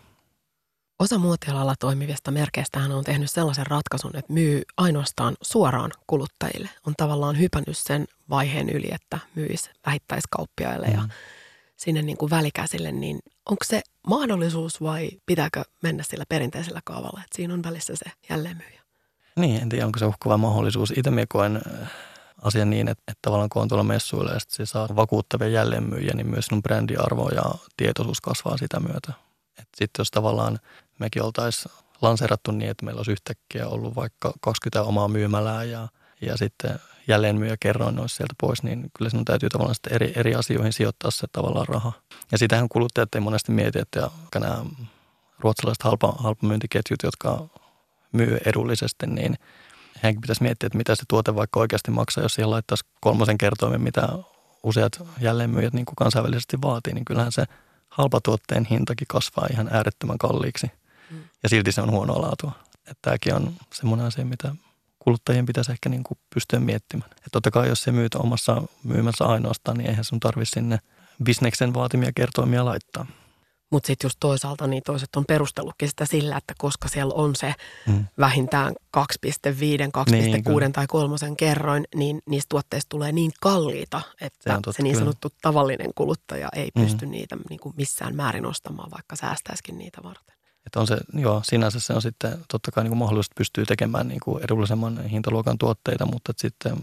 Osa muotialalla toimivista merkeistähän on tehnyt sellaisen ratkaisun, että myy ainoastaan suoraan kuluttajille. On tavallaan hypännyt sen vaiheen yli, että myisi vähittäiskauppiaille ja sinne niin kuin välikäsille. Niin onko se mahdollisuus vai pitääkö mennä sillä perinteisellä kaavalla, että siinä on välissä se jälleenmyyjä? Niin, en tiedä, onko se uhkava mahdollisuus. Itse minä koen asian niin, että, että tavallaan kun on tuolla messuilla ja sitten se saa vakuuttavia jälleenmyyjiä, niin myös sinun brändiarvo ja tietoisuus kasvaa sitä myötä. Sitten jos tavallaan mekin oltaisiin lanseerattu niin, että meillä olisi yhtäkkiä ollut vaikka kaksikymmentä omaa myymälää ja, ja sitten jälleenmyyjä kerroin olisi sieltä pois, niin kyllä sinun täytyy tavallaan sitten eri, eri asioihin sijoittaa se tavallaan raha. Ja sitähän kuluttajat ei monesti mieti, että nämä ruotsalaiset halpa, halpamyyntiketjut, jotka myy edullisesti, niin heidänkin pitäisi miettiä, että mitä se tuote vaikka oikeasti maksaa, jos siihen laittaisi kolmosen kertoimen, mitä useat jälleenmyyjät niin kuin kansainvälisesti vaatii, niin kyllähän se halpatuotteen hintakin kasvaa ihan äärettömän kalliiksi mm. ja silti se on huonoa laatua. Että tämäkin on semmoinen asia, mitä kuluttajien pitäisi ehkä niin kuin pystyä miettimään. Että totta kai jos se myyt omassa myymässä ainoastaan, niin eihän sun tarvitse sinne bisneksen vaatimia kertoimia laittaa. Mutta sitten just toisaalta niin toiset on perustellutkin sitä sillä, että koska siellä on se mm. vähintään kaksi pilkku viisi, kaksi pilkku kuusi niin, tai kolmosen kerroin, niin niistä tuotteista tulee niin kalliita, että se, totta, se niin sanottu kyllä. tavallinen kuluttaja ei mm. pysty niitä niin kuin missään määrin ostamaan, vaikka säästäisikin niitä varten. Että on se, joo, sinänsä se on sitten totta kai niin kuin mahdollisuus, että pystyy tekemään niin kuin edullisemman hintaluokan tuotteita, mutta sitten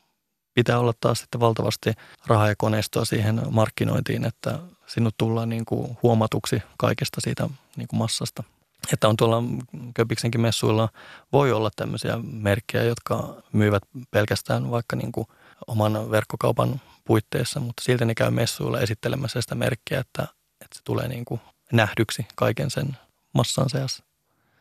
pitää olla taas sitten valtavasti rahaa ja koneistoa siihen markkinointiin, että sinut tullaan niin kuin huomatuksi kaikesta siitä niin kuin massasta. Että on tuolla Köpiksenkin messuilla voi olla tämmöisiä merkkejä, jotka myyvät pelkästään vaikka niin kuin oman verkkokaupan puitteissa, mutta silti ne käy messuilla esittelemässä sitä merkkiä, että, että se tulee niin kuin nähdyksi kaiken sen massan seassa.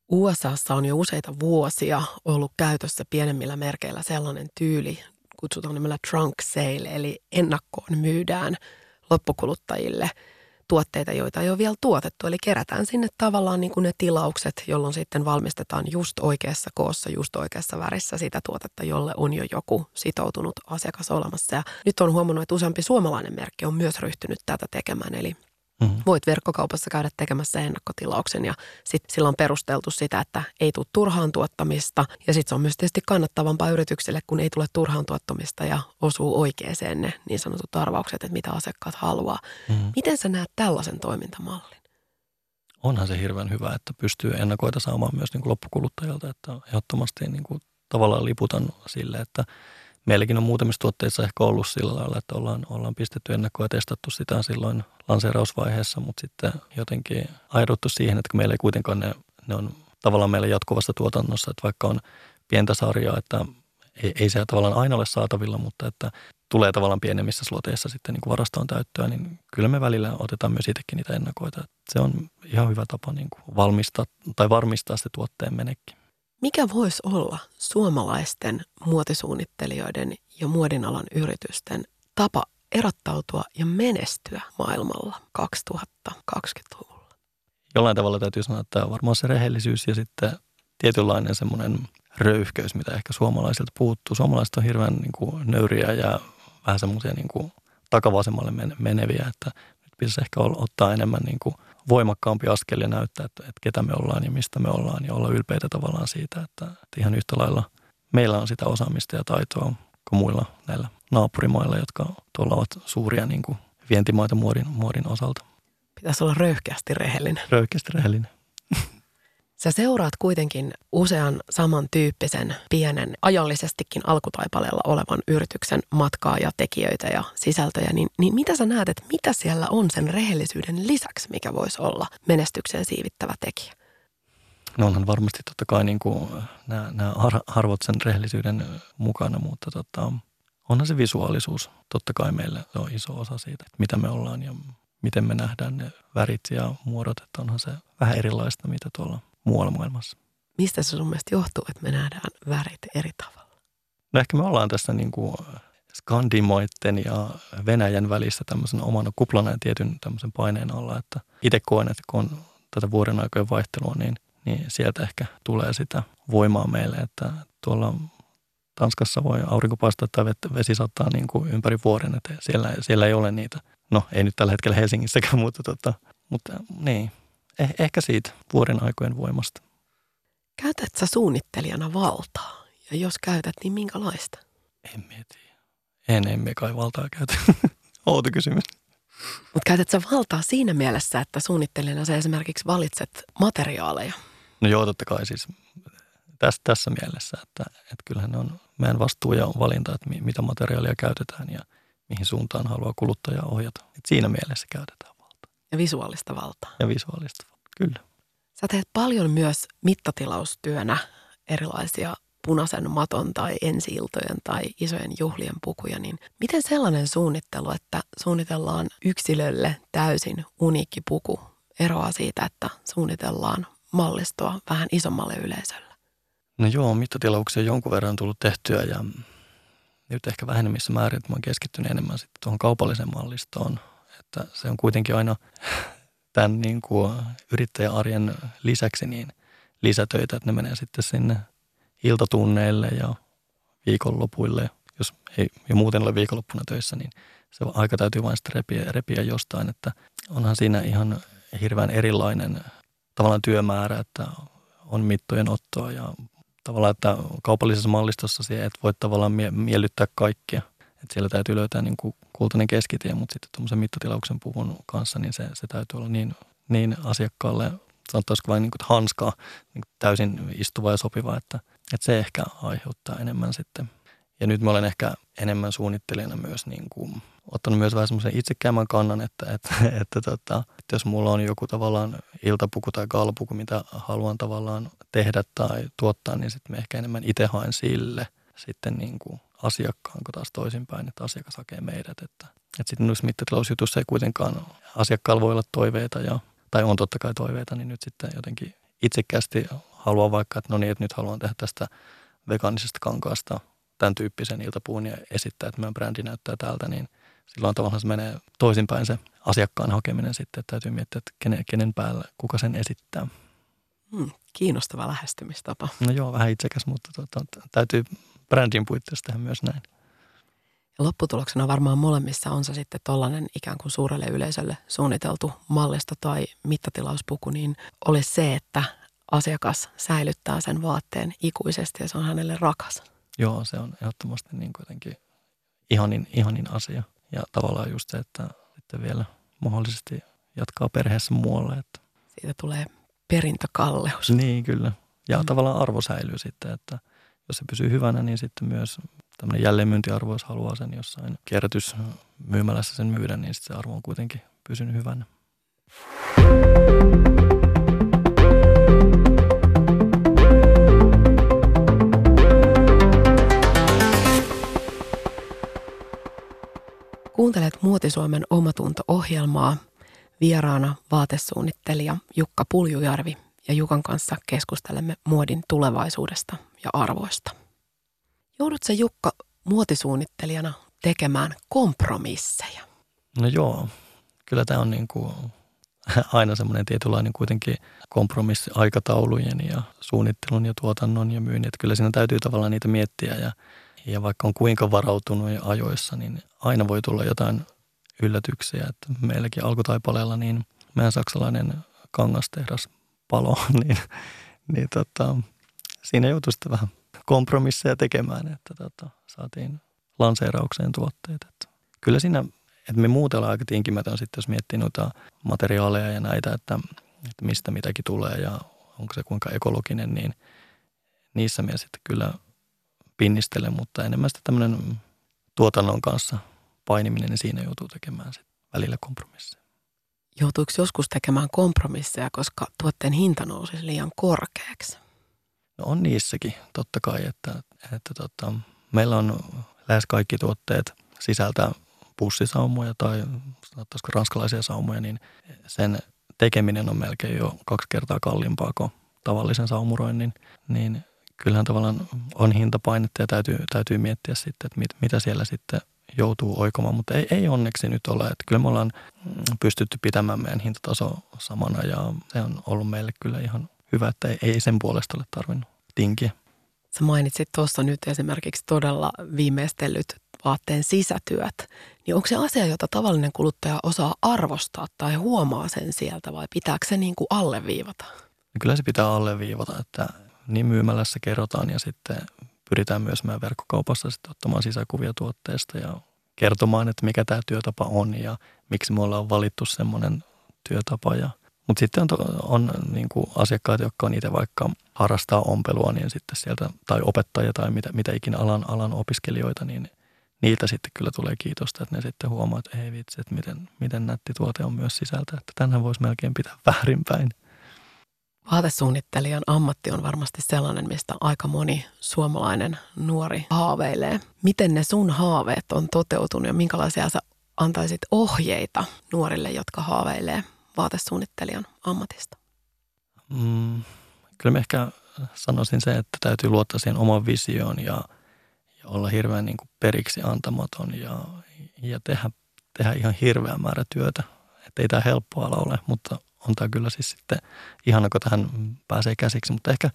U S A:ssa on jo useita vuosia ollut käytössä pienemmillä merkeillä sellainen tyyli, kutsutaan nimellä trunk sale, eli ennakkoon myydään loppukuluttajille tuotteita, joita ei ole vielä tuotettu. Eli kerätään sinne tavallaan niin kuin ne tilaukset, jolloin sitten valmistetaan just oikeassa koossa, just oikeassa värissä sitä tuotetta, jolle on jo joku sitoutunut asiakas olemassa. Ja nyt on huomannut, että useampi suomalainen merkki on myös ryhtynyt tätä tekemään, eli Mm-hmm. voit verkkokaupassa käydä tekemässä ennakkotilauksen ja sitten sillä on perusteltu sitä, että ei tule turhaan tuottamista ja sitten se on myös tietysti kannattavampaa yrityksille, kun ei tule turhaan tuottamista ja osuu oikeeseen ne niin sanotut arvaukset, että mitä asiakkaat haluaa. Mm-hmm. Miten sä näet tällaisen toimintamallin? Onhan se hirveän hyvä, että pystyy ennakoita saamaan myös niin kuin loppukuluttajalta, että ehdottomasti niin kuin tavallaan liputan sille, että meilläkin on muutamissa tuotteissa ehkä ollut sillä lailla, että ollaan, ollaan pistetty ennakkoa ja testattu sitä silloin lanseerausvaiheessa, mutta sitten jotenkin ajauduttu siihen, että meillä ei kuitenkaan ne, ne on tavallaan meillä jatkuvassa tuotannossa, että vaikka on pientä sarjaa, että ei, ei se tavallaan aina ole saatavilla, mutta että tulee tavallaan pienemmissä sloteissa sitten niin kuin varastoon täyttöä, niin kyllä me välillä otetaan myös itsekin niitä ennakoita. Se on ihan hyvä tapa niin kuin valmistaa tai varmistaa se tuotteen menekki. Mikä voisi olla suomalaisten muotisuunnittelijoiden ja muodinalan yritysten tapa erottautua ja menestyä maailmalla kaksituhattakaksikymmentäluvulla? Jollain tavalla täytyy sanoa, että varmaan se rehellisyys ja sitten tietynlainen semmoinen röyhkeys, mitä ehkä suomalaisilta puuttuu. Suomalaiset on hirveän niin kuin nöyriä ja vähän semmoisia niin kuin takavasemmalle meneviä, että nyt pitäisi ehkä ottaa enemmän niin kuin voimakkaampi askel ja näyttää, että, että ketä me ollaan ja mistä me ollaan ja olla ylpeitä tavallaan siitä, että, että ihan yhtä lailla meillä on sitä osaamista ja taitoa kuin muilla näillä naapurimailla, jotka tuolla ovat suuria niin kuin vientimaita muodin, muodin osalta. Pitäisi olla röyhkeästi rehellinen. Röyhkeästi rehellinen. Sä seuraat kuitenkin usean samantyyppisen pienen ajallisestikin alkutaipaleella olevan yrityksen matkaa ja tekijöitä ja sisältöjä, niin, niin mitä sä näet, että mitä siellä on sen rehellisyyden lisäksi, mikä voisi olla menestykseen siivittävä tekijä? No onhan varmasti totta kai niin kuin nämä, nämä harvot sen rehellisyyden mukana, mutta tota, onhan se visuaalisuus. Totta kai meillä on iso osa siitä, että mitä me ollaan ja miten me nähdään ne värit ja muodot, että onhan se vähän erilaista, mitä tuolla muualla maailmassa. Mistä se sun mielestä johtuu, että me nähdään värit eri tavalla? No ehkä me ollaan tässä niin kuin Skandimoitten ja Venäjän välissä tämmöisen omana kuplana ja tietyn tämmöisen paineen alla, että itse koen, että kun on tätä vuoden aikojen vaihtelua, niin, niin sieltä ehkä tulee sitä voimaa meille, että tuolla Tanskassa voi aurinko paistaa tai vesi saattaa niin kuin ympäri vuoden, että siellä, siellä ei ole niitä. No ei nyt tällä hetkellä Helsingissäkään, mutta, tota, mutta niin, eh, ehkä siitä vuoden aikojen voimasta. Käytät sä suunnittelijana valtaa? Ja jos käytät, niin minkälaista? En mieti. En, emme kai valtaa käytä. Outo kysymys. Mutta käytät sä valtaa siinä mielessä, että suunnittelijana sä esimerkiksi valitset materiaaleja? No joo, totta kai siis tässä, tässä mielessä, että, että kyllähän ne on meidän vastuu ja valinta, että mitä materiaalia käytetään ja mihin suuntaan haluaa kuluttaja ohjata. Et siinä mielessä käytetään valtaa. Ja visuaalista valtaa. Ja visuaalista valtaa, kyllä. Sä teet paljon myös mittatilaustyönä erilaisia punaisen maton tai ensi-iltojen tai isojen juhlien pukuja, niin miten sellainen suunnittelu, että suunnitellaan yksilölle täysin uniikki puku, eroaa siitä, että suunnitellaan mallistoa vähän isommalle yleisölle? No joo, mittatilauksia jonkun verran on tullut tehtyä ja nyt ehkä vähenemmissä määrin, että mä oon keskittynyt enemmän sitten tuohon kaupalliseen mallistoon, että se on kuitenkin aina tämän niin kuin yrittäjäarjen lisäksi niin lisätöitä, että ne menee sitten sinne iltatunneille ja viikonlopuille. Jos ei jo muuten ole viikonloppuna töissä, niin se aika täytyy vain sitten repiä, repiä jostain, että onhan siinä ihan hirveän erilainen tavallaan työmäärä, että on mittojen ottoa ja tavallaan, että kaupallisessa mallistossa se et voi tavallaan mie- miellyttää kaikkia. Että siellä täytyy löytää niin kuin kultainen keskitie, mutta sitten tuommoisen mittatilauksen puvun kanssa, niin se, se täytyy olla niin, niin asiakkaalle, sanottaisiko vain niin kuin hanskaa, niin kuin täysin istuva ja sopiva, että, että se ehkä aiheuttaa enemmän sitten. Ja nyt mä olen ehkä enemmän suunnittelijana myös niin kuin ottanut myös vähän semmoisen itsekäämän kannan, että, että, että, että, että, että jos mulla on joku tavallaan iltapuku tai gaalapuku, mitä haluan tavallaan tehdä tai tuottaa, niin sitten mä ehkä enemmän itse haen sille sitten niin kuin asiakkaan, kun taas toisinpäin, että asiakas hakee meidät. Että, että sitten noissa mittatilausjutuissa ei kuitenkaan asiakkaalla voi olla toiveita, ja, tai on totta kai toiveita, niin nyt sitten jotenkin itsekkäästi haluaa vaikka, että no niin, että nyt haluan tehdä tästä vegaanisesta kankaasta tämän tyyppisen iltapuun ja esittää, että meidän brändi näyttää tältä, niin silloin tavallaan se menee toisinpäin se asiakkaan hakeminen sitten, että täytyy miettiä, että kenen, kenen päällä, kuka sen esittää. Hmm, kiinnostava lähestymistapa. No joo, vähän itsekäs, mutta tuota, täytyy brändin puitteissa tehdä myös näin. Ja lopputuloksena varmaan molemmissa on se sitten tollainen ikään kuin suurelle yleisölle suunniteltu mallisto tai mittatilauspuku, niin olisi se, että asiakas säilyttää sen vaatteen ikuisesti ja se on hänelle rakas. Joo, se on ehdottomasti niin kuitenkin ihanin, ihanin asia. Ja tavallaan just se, että sitten vielä mahdollisesti jatkaa perheessä muualle. Että siitä tulee perintökalleus. Niin, kyllä. Ja mm. tavallaan arvo säilyy sitten, että jos se pysyy hyvänä, niin sitten myös tämmöinen jälleenmyyntiarvo, jos haluaa sen jossain kierrätysmyymälässä sen myydä, niin sitten se arvo on kuitenkin pysynyt hyvänä. Kuuntelet Muotisuomen omatunto-ohjelmaa. Vieraana vaatesuunnittelija Jukka Puljujärvi ja Jukan kanssa keskustelemme muodin tulevaisuudesta ja arvoista. Joudutko Jukka muotisuunnittelijana tekemään kompromisseja? No joo, kyllä tämä on niin kuin aina semmoinen tietynlainen kuitenkin kompromissi aikataulujen ja suunnittelun ja tuotannon ja myynnin. Että kyllä siinä täytyy tavallaan niitä miettiä ja, ja vaikka on kuinka varautunut ja ajoissa, niin aina voi tulla jotain yllätyksiä. Että meilläkin alkutaipaleella niin meidän saksalainen kangastehdas palo, niin, niin tota, siinä joutui sitten vähän kompromisseja tekemään, että tota, saatiin lanseeraukseen tuotteet. Että kyllä siinä, että me muuten aika tinkimätön sitten, jos miettii noita materiaaleja ja näitä, että, että mistä mitäkin tulee ja onko se kuinka ekologinen, niin niissä me sitten kyllä pinnistelen, mutta enemmän sitten tämmöinen tuotannon kanssa painiminen, niin siinä joutuu tekemään sitten välillä kompromisseja. Joutuiko joskus tekemään kompromisseja, koska tuotteen hinta nousisi liian korkeaksi? No on niissäkin, totta kai, että, että tota, meillä on lähes kaikki tuotteet sisältää pussisaumoja tai sanottaisiko ranskalaisia saumoja, niin sen tekeminen on melkein jo kaksi kertaa kalliimpaa kuin tavallisen saumuroinnin, niin kyllähän tavallaan on hintapainetta ja täytyy, täytyy miettiä sitten, että mit, mitä siellä sitten joutuu oikomaan, mutta ei, ei onneksi nyt ole, että kyllä me ollaan pystytty pitämään meidän hintataso samana ja se on ollut meille kyllä ihan hyvä, että ei, ei sen puolesta ole tarvinnut tinkiä. Sä mainitsit tuossa nyt esimerkiksi todella viimeistellyt vaatteen sisätyöt, niin onko se asia, jota tavallinen kuluttaja osaa arvostaa tai huomaa sen sieltä vai pitääkö se niin kuin alleviivata? Kyllä se pitää alleviivata, että niin myymälässä kerrotaan ja sitten pyritään myös meidän verkkokaupassa sitten ottamaan sisäkuvia tuotteesta ja kertomaan, että mikä tämä työtapa on ja miksi me ollaan valittu semmoinen työtapa. Ja, mutta sitten on, to, on niin kuin asiakkaat, jotka on itse vaikka harrastaa ompelua, niin sitten sieltä, tai opettajia tai mitä, mitä ikinä alan, alan opiskelijoita, niin niiltä sitten kyllä tulee kiitosta, että ne sitten huomaa, että ei vitsi, että miten, miten nätti tuote on myös sisältä, että tänhän voisi melkein pitää väärinpäin. Vaatesuunnittelijan ammatti on varmasti sellainen, mistä aika moni suomalainen nuori haaveilee. Miten ne sun haaveet on toteutunut ja minkälaisia sä antaisit ohjeita nuorille, jotka haaveilee vaatesuunnittelijan ammatista? Mm, kyllä mä ehkä sanoisin se, että täytyy luottaa siihen oman visioon ja, ja olla hirveän niin kuin periksi antamaton ja, ja tehdä, tehdä ihan hirveä määrä työtä. Että ei tämä helppoa ala ole, mutta on tämä kyllä siis sitten ihana, kun tähän pääsee käsiksi. Mutta ehkä,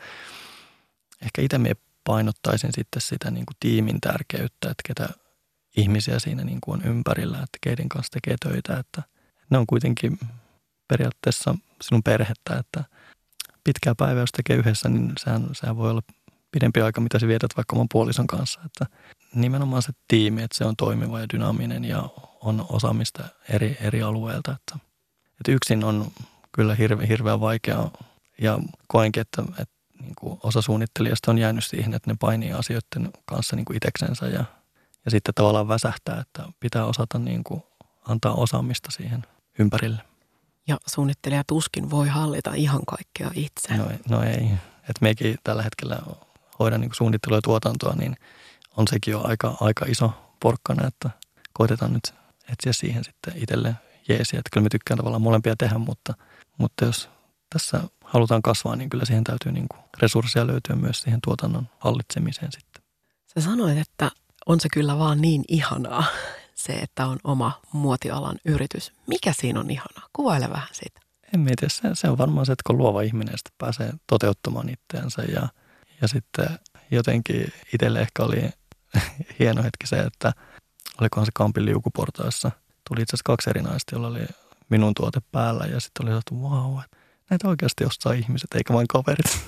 ehkä itse minä painottaisin sitten sitä niin kuin tiimin tärkeyttä, että ketä ihmisiä siinä niin kuin on ympärillä, että keiden kanssa tekee töitä. Että ne on kuitenkin periaatteessa sinun perhettä, että pitkää päivää, jos tekee yhdessä, niin sehän, sehän voi olla pidempi aika, mitä sä vietät vaikka oman puolison kanssa. Että nimenomaan se tiimi, että se on toimiva ja dynaaminen ja on osaamista eri, eri alueilta. Että, että yksin on kyllä hirve, hirveän vaikeaa ja koenkin, että, että niin kuin osa suunnittelijasta on jäänyt siihen, että ne painii asioiden kanssa niin kuin itseksensä ja, ja sitten tavallaan väsähtää, että pitää osata niin kuin antaa osaamista siihen ympärille. Ja suunnittelija tuskin voi hallita ihan kaikkea itse. No, no ei. Että mekin tällä hetkellä hoidan niin kuin suunnittelua ja tuotantoa, niin on sekin jo aika, aika iso porkkana, että koitetaan nyt etsiä siihen sitten itselle jeesiä. Että kyllä me tykkään tavallaan molempia tehdä, mutta, mutta jos tässä halutaan kasvaa, niin kyllä siihen täytyy niin kuin resursseja löytyä myös siihen tuotannon hallitsemiseen sitten. Sä sanoit, että on se kyllä vaan niin ihanaa se, että on oma muotialan yritys. Mikä siinä on ihanaa? Kuvaile vähän siitä. En mieti, se, se on varmaan se, että kun luova ihminen sitten pääsee toteuttamaan itseänsä ja, ja sitten jotenkin itselle ehkä oli hieno hetki se, että olikohan se Kampin liukuportaissa. Tuli itse asiassa kaksi eri naista, jolla oli minun tuote päällä ja sitten oli sanottu, wow, että näitä oikeasti ostaa ihmiset eikä vain kaverit.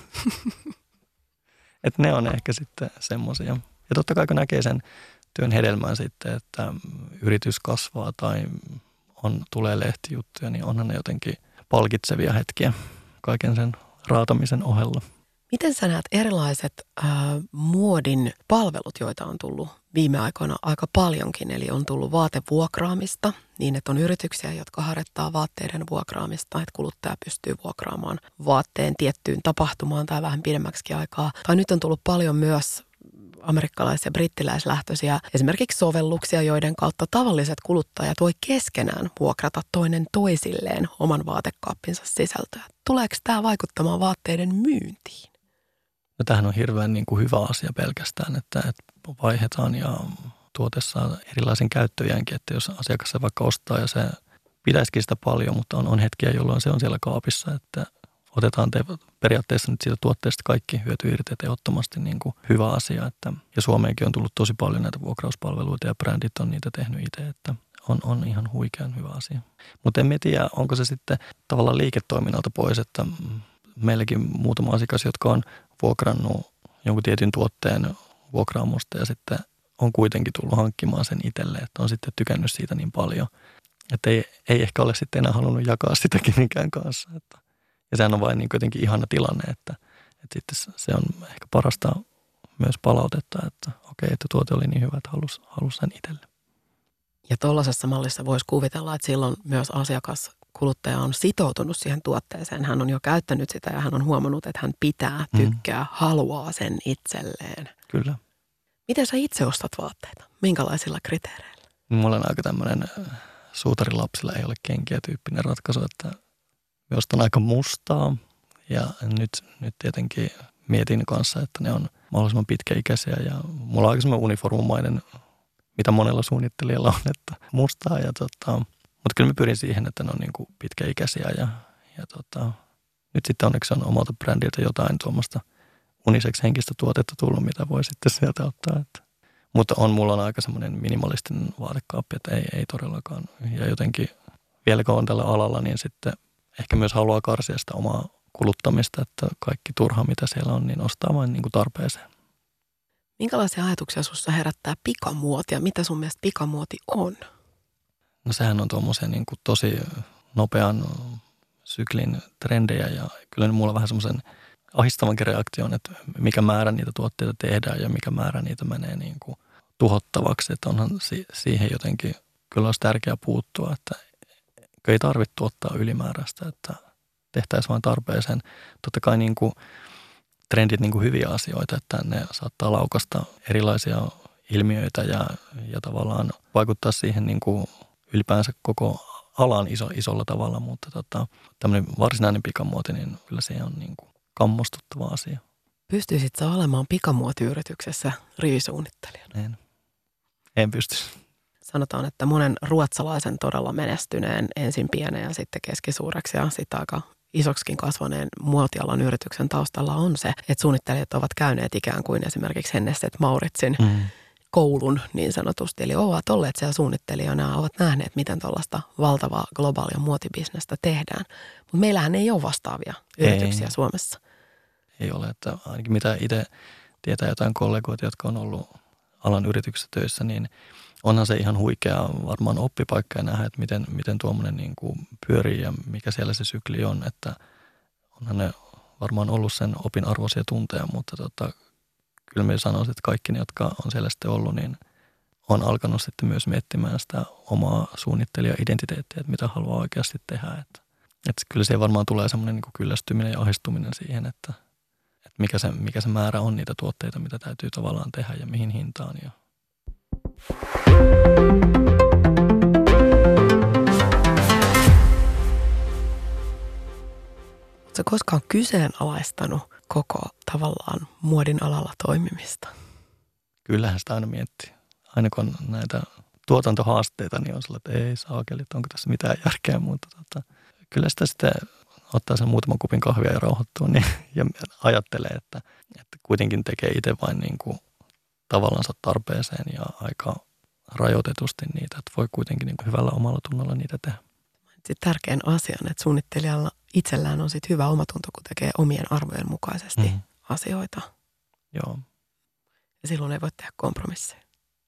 Että ne on ehkä sitten semmoisia. Ja totta kai kun näkee sen työn hedelmään sitten, että yritys kasvaa tai on, tulee lehtijuttuja, niin onhan ne jotenkin palkitsevia hetkiä kaiken sen raatamisen ohella. Miten sä näet erilaiset äh, muodin palvelut, joita on tullut viime aikoina aika paljonkin? Eli on tullut vaatevuokraamista niin, että on yrityksiä, jotka harjoittaa vaatteiden vuokraamista, että kuluttaja pystyy vuokraamaan vaatteen tiettyyn tapahtumaan tai vähän pidemmäksi aikaa. Tai nyt on tullut paljon myös amerikkalais- ja brittiläislähtöisiä esimerkiksi sovelluksia, joiden kautta tavalliset kuluttajat voi keskenään vuokrata toinen toisilleen oman vaatekaappinsa sisältöä. Tuleeko tämä vaikuttamaan vaatteiden myyntiin? No tämähän on hirveän niin kuin hyvä asia pelkästään, että, että vaihdetaan ja tuote saa erilaisen käyttöjänkin, että jos asiakas se vaikka ostaa ja se pitäisikin sitä paljon, mutta on, on hetkiä, jolloin se on siellä kaapissa, että otetaan te, periaatteessa nyt siitä tuotteesta kaikki hyöty irti ehdottomasti niin kuin hyvä asia. Että, ja Suomeenkin on tullut tosi paljon näitä vuokrauspalveluita ja brändit on niitä tehnyt itse, että on, on ihan huikean hyvä asia. Mutta en tiedä, onko se sitten tavallaan liiketoiminnalta pois, että meilläkin muutama asiakas, jotka on vuokrannut jonkun tietyn tuotteen vuokraamusta ja sitten on kuitenkin tullut hankkimaan sen itselle, että on sitten tykännyt siitä niin paljon, että ei, ei ehkä ole sitten enää halunnut jakaa sitä kenenkään kanssa. Että, ja sehän on vain niin jotenkin ihana tilanne, että, että sitten se on ehkä parasta myös palautetta, että okei, että tuote oli niin hyvä, että halusi, halusi sen itselle. Ja tuollaisessa mallissa voisi kuvitella, että silloin myös asiakas kuluttaja on sitoutunut siihen tuotteeseen. Hän on jo käyttänyt sitä ja hän on huomannut, että hän pitää, tykkää, mm. haluaa sen itselleen. Kyllä. Miten sä itse ostat vaatteita? Minkälaisilla kriteereillä? Mulla on aika tämmöinen suutarilapsilla ei ole kenkiä -tyyppinen ratkaisu, että mä ostan aika mustaa ja nyt, nyt tietenkin mietin kanssa, että ne on mahdollisimman pitkäikäisiä ja mulla on aika semmoinen uniformumainen, mitä monella suunnittelijalla on, että mustaa ja tota, mutta kyllä mä pyrin siihen, että ne on niin kuin pitkäikäisiä ja, ja tota, nyt sitten onneksi on omalta brändiltä jotain tuommoista uniseksi henkistä tuotetta tullut, mitä voi sitten sieltä ottaa. Että. Mutta on, mulla on aika semmoinen minimalistinen vaatekaappi, että ei, ei todellakaan. Ja jotenkin vielä kun on tällä alalla, niin sitten ehkä myös haluaa karsia sitä omaa kuluttamista, että kaikki turha, mitä siellä on, niin ostaa vain niin kuin tarpeeseen. Minkälaisia ajatuksia sussa herättää pikamuotia? Mitä sun mielestä pikamuoti on? No sehän on tuommoisen niin kuin tosi nopean syklin trendejä ja kyllä ne mulla vähän semmoisen ahdistavankin reaktion, että mikä määrä niitä tuotteita tehdään ja mikä määrä niitä menee niin kuin tuhottavaksi. Että onhan si- siihen jotenkin kyllä olisi tärkeää puuttua, että ei tarvitse tuottaa ylimääräistä, että tehtäisiin vain tarpeeseen. Totta kai niin kuin trendit niin kuin hyviä asioita, että ne saattaa laukasta erilaisia ilmiöitä ja, ja tavallaan vaikuttaa siihen niin kuin ylipäänsä koko alan iso, isolla tavalla, mutta tota, tämmöinen varsinainen pikamuoti, niin kyllä se on niin kuin kammostuttava asia. Pystyisit sä olemaan pikamuotiyrityksessä rivisuunnittelijana? En. En pysty. Sanotaan, että monen ruotsalaisen todella menestyneen ensin pienen ja sitten keskisuureksi ja sitten aika isoksikin kasvaneen muotialan yrityksen taustalla on se, että suunnittelijat ovat käyneet ikään kuin esimerkiksi Hennesset Mauritsin mm. koulun niin sanotusti. Eli ovat olleet siellä suunnittelijana ja ovat nähneet, miten tuollaista valtavaa globaalia muotibisnestä tehdään. Mutta meillähän ei ole vastaavia yrityksiä ei, Suomessa. Ei ole, että ainakin mitä itse tietää jotain kollegoita, jotka on ollut alan yrityksessä töissä, niin onhan se ihan huikea varmaan oppipaikka ja nähdä, että miten, miten tuommoinen niin kuin pyörii ja mikä siellä se sykli on. Että onhan ne varmaan ollut sen opin arvoisia tunteja, mutta tota, kyllä me sanoisin, että kaikki ne, jotka on siellä sitten ollut, niin on alkanut sitten myös miettimään sitä omaa suunnittelijaidentiteettiä, että mitä haluaa oikeasti tehdä. Että, että kyllä siihen varmaan tulee semmoinen niin kuin kyllästyminen ja ahdistuminen siihen, että, että mikä, se, mikä se määrä on niitä tuotteita, mitä täytyy tavallaan tehdä ja mihin hintaan. Ja Oletko koskaan kyseenalaistanut koko tavallaan muodin alalla toimimista? Kyllähän sitä aina miettii. Aina kun on näitä tuotantohaasteita, niin on sellainen, että ei saakeli, että onko tässä mitään järkeä. Mutta tota, kyllä sitä sitten ottaa sen muutaman kupin kahvia ja rauhoittuu niin, ja ajattelee, että, että kuitenkin tekee itse vain niin kuin tavallansa tarpeeseen ja aika rajoitetusti niitä, että voi kuitenkin niin kuin hyvällä omalla tunnolla niitä tehdä. Sitten tärkeän asian, että suunnittelijalla itsellään on sit hyvä omatunto, kun tekee omien arvojen mukaisesti mm. asioita. Joo. Ja silloin ei voi tehdä kompromisseja.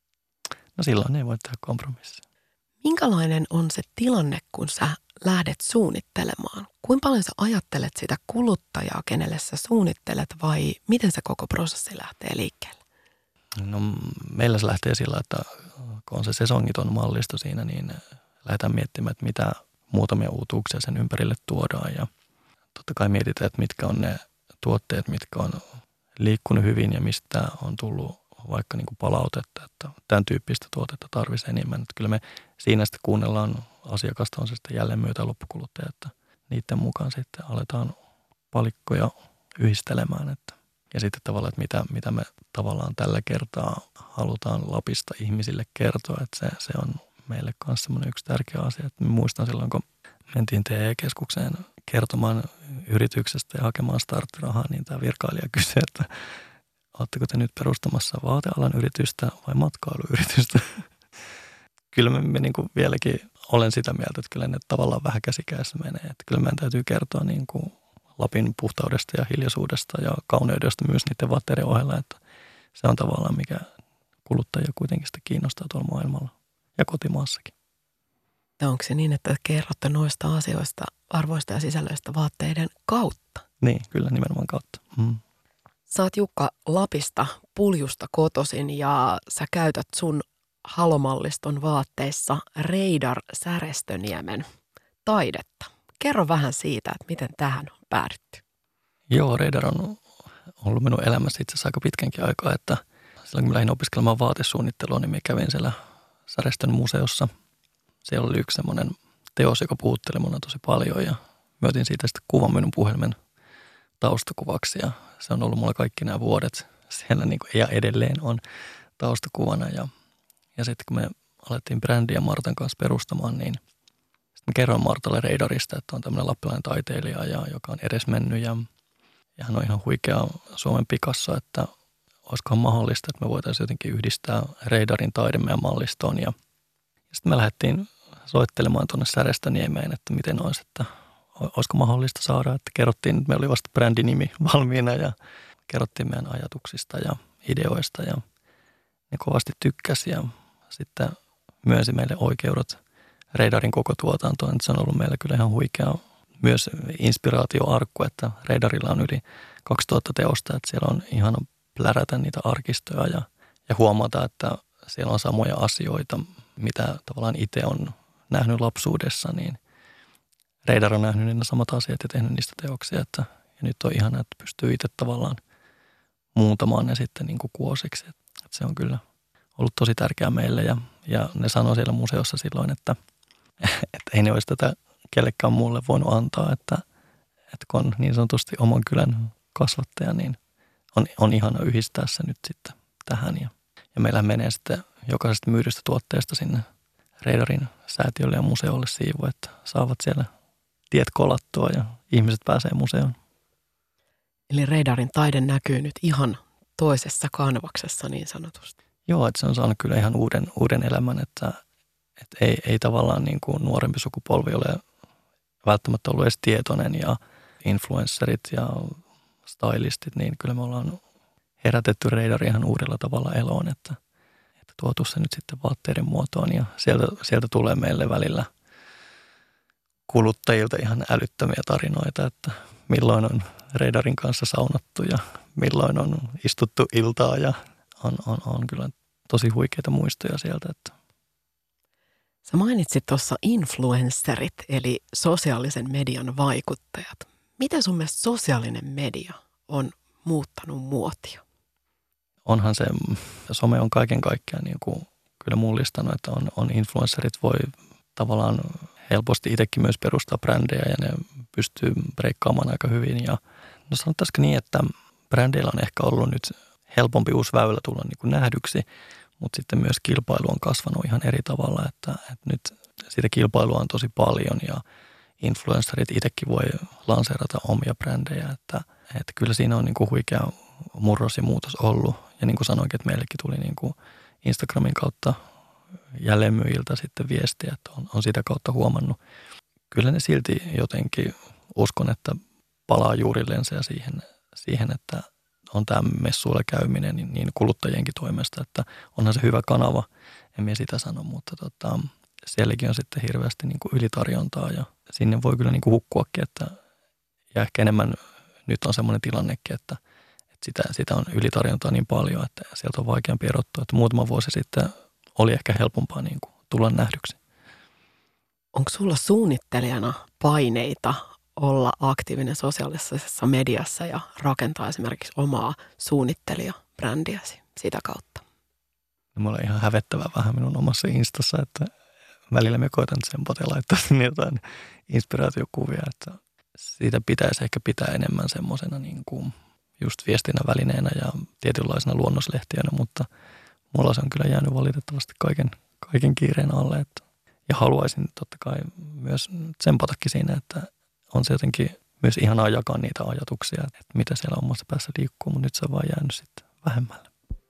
No silloin ei voi tehdä kompromisseja. Minkälainen on se tilanne, kun sä lähdet suunnittelemaan? Kuinka paljon sä ajattelet sitä kuluttajaa, kenelle sä suunnittelet, vai miten se koko prosessi lähtee liikkeelle? No meillä se lähtee sillä, että kun on se sesongiton mallisto siinä, niin lähdetään miettimään, että mitä muutamia uutuuksia sen ympärille tuodaan. Ja totta kai mietitään, että mitkä on ne tuotteet, mitkä on liikkunut hyvin ja mistä on tullut vaikka niin kuin palautetta, että tämän tyyppistä tuotetta tarvitsee enemmän. Että kyllä me siinä sitten kuunnellaan asiakasta, on se sitten jälleen myötä loppukuluttaja, että niiden mukaan sitten aletaan palikkoja yhdistelemään. Että. Ja sitten tavallaan, että mitä, mitä me tavallaan tällä kertaa halutaan Lapista ihmisille kertoa, että se, se on meille kanssa semmoinen yksi tärkeä asia. Että muistan silloin, kun mentiin T E-keskukseen kertomaan yrityksestä ja hakemaan starttirahaa, niin tämä virkailija kysyi, että oletteko te nyt perustamassa vaatealan yritystä vai matkailuyritystä? Kyllä me, me niin kuin vieläkin olen sitä mieltä, että kyllä ne tavallaan vähän käsikädessä menee. Että kyllä meidän täytyy kertoa niin kuin Lapin puhtaudesta ja hiljaisuudesta ja kauneudesta myös niiden vaatteiden ohella. Että se on tavallaan mikä kuluttajia kuitenkin sitä kiinnostaa tuolla maailmalla ja kotimaassakin. Ja onko se niin, että kerrotte noista asioista, arvoista ja sisällöistä vaatteiden kautta? Niin, kyllä nimenomaan kautta. Mm. Sä oot Jukka Lapista, Puljusta kotoisin ja sä käytät sun halomalliston vaatteissa Reidar Särestöniemen taidetta. Kerro vähän siitä, että miten tähän on päädytty. Joo, Reidar on ollut minun elämässä itse asiassa aika pitkänkin aikaa, että silloin kun mä lähdin opiskelemaan vaatesuunnittelua, niin mä kävin siellä Särestön museossa. Siellä oli yksi semmoinen teos, joka puhutteli minua tosi paljon ja mä otin siitä sitten kuvan minun puhelimen taustakuvaksi ja se on ollut mulla kaikki nämä vuodet siellä niin kuin, ja edelleen on taustakuvana. Ja, ja sitten kun me alettiin brändiä Martan kanssa perustamaan, niin sitten mä kerroin Martalle Reidarista, että on tämmöinen lappilainen taiteilija, ja, joka on edesmennyt ja, ja hän on ihan huikea Suomen Picasso, että olisikohan mahdollista, että me voitaisiin jotenkin yhdistää Reidarin taide meidän mallistoon. Ja, ja sitten me lähdettiin soittelemaan tuonne Särestöniemeen, että miten olisi, että olisiko mahdollista saada, että kerrottiin, että meillä oli vasta brändinimi valmiina ja kerrottiin meidän ajatuksista ja ideoista ja ne kovasti tykkäsi ja sitten myönsi meille oikeudet Reidarin koko tuotantoon. Että se on ollut meillä kyllä ihan huikea myös inspiraatioarkku, että Reidarilla on yli kaksituhatta teosta, että siellä on ihana plärätä niitä arkistoja ja, ja huomata, että siellä on samoja asioita, mitä tavallaan itse on nähnyt lapsuudessa, niin Reidar on nähnyt ne samat asiat ja tehnyt niistä teoksia, että, ja nyt on ihana, että pystyy itse tavallaan muuntamaan ne sitten niin kuin kuosiksi. Että, että se on kyllä ollut tosi tärkeää meille ja, ja ne sanoi siellä museossa silloin, että, että ei ne olisi tätä kellekään muulle voinut antaa, että, että kun on niin sanotusti oman kylän kasvattaja, niin on, on ihana yhdistää se nyt sitten tähän. Ja, ja meillä menee sitten jokaisesta myydystä tuotteesta sinne Reidarin säätiölle ja museolle siivu, että saavat siellä tiet kolattua ja ihmiset pääsee museoon. Eli Reidarin taide näkyy nyt ihan toisessa kanvaksessa niin sanotusti. Joo, että se on saanut kyllä ihan uuden, uuden elämän, että, että ei, ei tavallaan niin kuin nuorempi sukupolvi ole välttämättä ollut edes tietoinen ja influencerit ja stylistit, niin kyllä me ollaan herätetty Reidari ihan uudella tavalla eloon, että, että tuotu se nyt sitten vaatteiden muotoon ja sieltä, sieltä tulee meille välillä kuluttajilta ihan älyttömiä tarinoita, että milloin on Reidarin kanssa saunattu ja milloin on istuttu iltaa ja on, on, on kyllä tosi huikeita muistoja sieltä. Että. Sä mainitsit tuossa influencerit eli sosiaalisen median vaikuttajat. Miten sun mielestä sosiaalinen media on muuttanut muotia? Onhan se, some on kaiken kaikkiaan niin kuin kyllä mullistanut, että on, on influencerit voi tavallaan helposti itsekin myös perustaa brändejä ja ne pystyy breikkaamaan aika hyvin. Ja no sanottaisiko niin, että brändeillä on ehkä ollut nyt helpompi uusi väylä tulla niin kuin nähdyksi, mutta sitten myös kilpailu on kasvanut ihan eri tavalla, että, että nyt sitä kilpailua on tosi paljon ja influencerit itsekin voi lanseerata omia brändejä, että, että kyllä siinä on niin kuin huikea murros ja muutos ollut. Ja niin kuin sanoinkin, että meillekin tuli niin kuin Instagramin kautta jälleenmyyjiltä sitten viestiä, että on, on sitä kautta huomannut. Kyllä ne silti jotenkin uskon, että palaa juurillensa ja siihen, siihen että on tämä messuilla käyminen niin, niin kuluttajienkin toimesta, että onhan se hyvä kanava, en minä sitä sano, mutta tota, sielläkin on sitten hirveästi niin kuin ylitarjontaa ja sinne voi kyllä niin kuin hukkuakin, että ja ehkä enemmän nyt on semmoinen tilannekin, että, että sitä, sitä on ylitarjontaa niin paljon, että sieltä on vaikeampi erottua, että muutama vuosi sitten oli ehkä helpompaa niin kuin tulla nähdyksi. Onko sulla suunnittelijana paineita olla aktiivinen sosiaalisessa mediassa ja rakentaa esimerkiksi omaa suunnittelijabrändiäsi sitä kautta? No, mulla on ihan hävettävää vähän minun omassa instassa, että välillä me koitan tsempata ja laittaa sinne jotain inspiraatiokuvia, että siitä pitäisi ehkä pitää enemmän semmoisena niin kuin just viestinnän välineenä ja tietynlaisena luonnoslehtiönä, mutta mulla se on kyllä jäänyt valitettavasti kaiken, kaiken kiireen alle. Että, ja haluaisin totta kai myös tsempatakin siinä, että on se jotenkin myös ihanaa jakaa niitä ajatuksia, että mitä siellä omassa päässä liikkuu, mutta nyt se on vaan jäänyt sitten vähemmälle.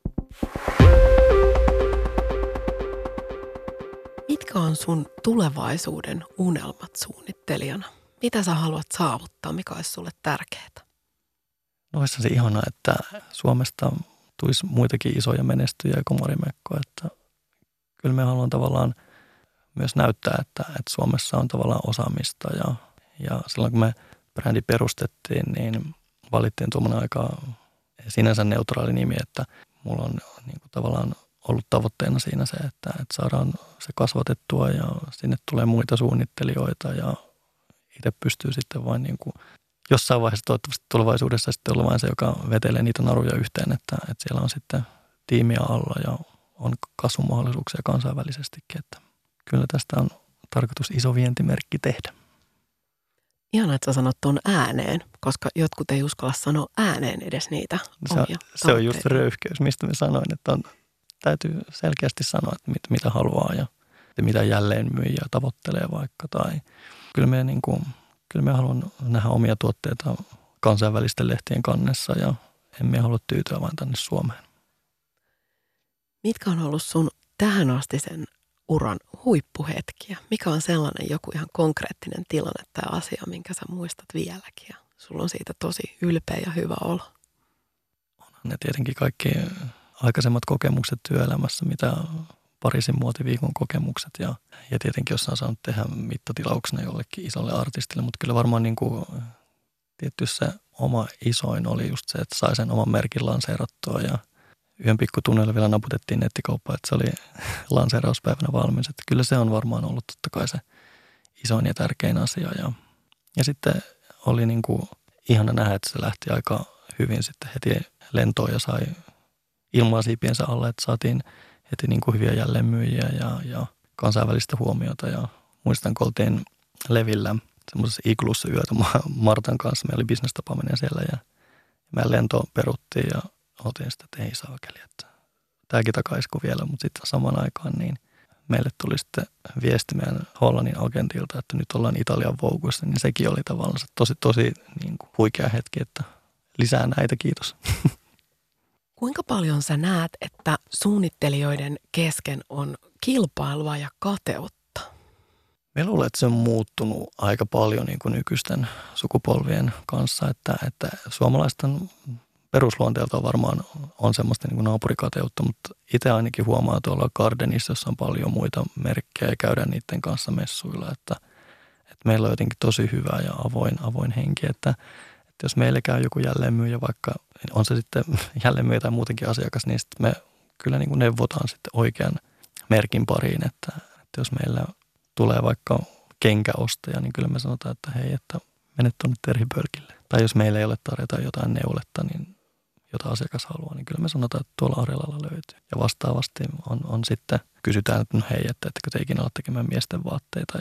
Mitkä on sun tulevaisuuden unelmat suunnittelijana? Mitä sä haluat saavuttaa? Mikä olisi sulle tärkeää? No olisi se ihanaa, että Suomesta tulisi muitakin isoja menestyjiä kuin Marimekko. Että kyllä me haluan tavallaan myös näyttää, että, että Suomessa on tavallaan osaamista. Ja, ja silloin kun me brändi perustettiin, niin valittiin tuommoinen aika sinänsä neutraali nimi, että mulla on niin kuin tavallaan ollut tavoitteena siinä se, että, että saadaan se kasvatettua ja sinne tulee muita suunnittelijoita ja itse pystyy sitten vain niin kuin jossain vaiheessa toivottavasti tulevaisuudessa sitten olla vain se, joka vetelee niitä naruja yhteen, että, että siellä on sitten tiimiä alla ja on kasvumahdollisuuksia kansainvälisestikin, että kyllä tästä on tarkoitus iso vientimerkki tehdä. Ihanaa, että sä sanot tuon ääneen, koska jotkut ei uskalla sanoa ääneen edes niitä se on, se on just röyhkeys, mistä mä sanoin, että on, täytyy selkeästi sanoa, että mit, mitä haluaa ja mitä jälleen myyjä tavoittelee vaikka. Tai kyllä me, niin kuin, kyllä me haluan nähdä omia tuotteita kansainvälisten lehtien kannessa ja emme halua tyytyä vain tänne Suomeen. Mitkä on ollut sun tähän asti sen uran huippuhetkiä? Mikä on sellainen joku ihan konkreettinen tilanne tai asia, minkä sä muistat vieläkin ja sulla on siitä tosi ylpeä ja hyvä olo? Onhan ne tietenkin kaikki aikaisemmat kokemukset työelämässä, mitä Pariisin muotiviikon kokemukset ja, ja tietenkin jos on saanut tehdä mittatilauksena jollekin isolle artistille, mutta kyllä varmaan niin kuin, tietty se oma isoin oli just se, että sai sen oman merkin lanseerattua ja yhden pikkutunnilla vielä naputettiin nettikauppaa, että se oli lanseerauspäivänä valmis. Että kyllä se on varmaan ollut totta kai se isoin ja tärkein asia. Ja, ja sitten oli niin kuin ihana nähdä, että se lähti aika hyvin sitten heti lentoon ja sai ilmaa siipiensä alle, että saatiin heti niin kuin hyviä jälleenmyyjiä ja, ja kansainvälistä huomiota. Ja muistan, kun oltiin Levillä semmoisessa iglussa yötä Martan kanssa. Meillä oli bisnestapaaminen siellä ja meidän lento peruttiin ja oltiin sitä, että ei saakeli, että tämäkin takaisku vielä, mutta sitten samaan aikaan niin meille tuli sitten viesti meidän Hollannin agentilta, että nyt ollaan Italian Voguessa, niin sekin oli tavallaan tosi, tosi niin kuin huikea hetki, että lisää näitä, kiitos. Kuinka paljon sä näet, että suunnittelijoiden kesken on kilpailua ja kateutta? Mä luulen, että se on muuttunut aika paljon niin kuin nykyisten sukupolvien kanssa, että, että suomalaisten perusluonteelta varmaan on semmoista niin kuin naapurikateutta, mutta itse ainakin huomaa tuolla Gardenissa, jossa on paljon muita merkkejä ja käydään niiden kanssa messuilla, että, että meillä on jotenkin tosi hyvä ja avoin, avoin henki, että, että jos meillä käy joku jälleenmyyjä, vaikka on se sitten jälleenmyyjä tai muutenkin asiakas, niin sitten me kyllä niin kuin neuvotaan sitten oikean merkin pariin, että, että jos meillä tulee vaikka kenkäostaja, niin kyllä me sanotaan, että hei, että mene tuonne Terhi Pölkille. Tai jos meillä ei ole tarjota jotain neuletta, niin jota asiakas haluaa, niin kyllä me sanotaan, että tuolla Arelalla löytyy. Ja vastaavasti on, on sitten, kysytään, että no hei, että ettekö te ikinä ole tekemään miesten vaatteita. Ja sitten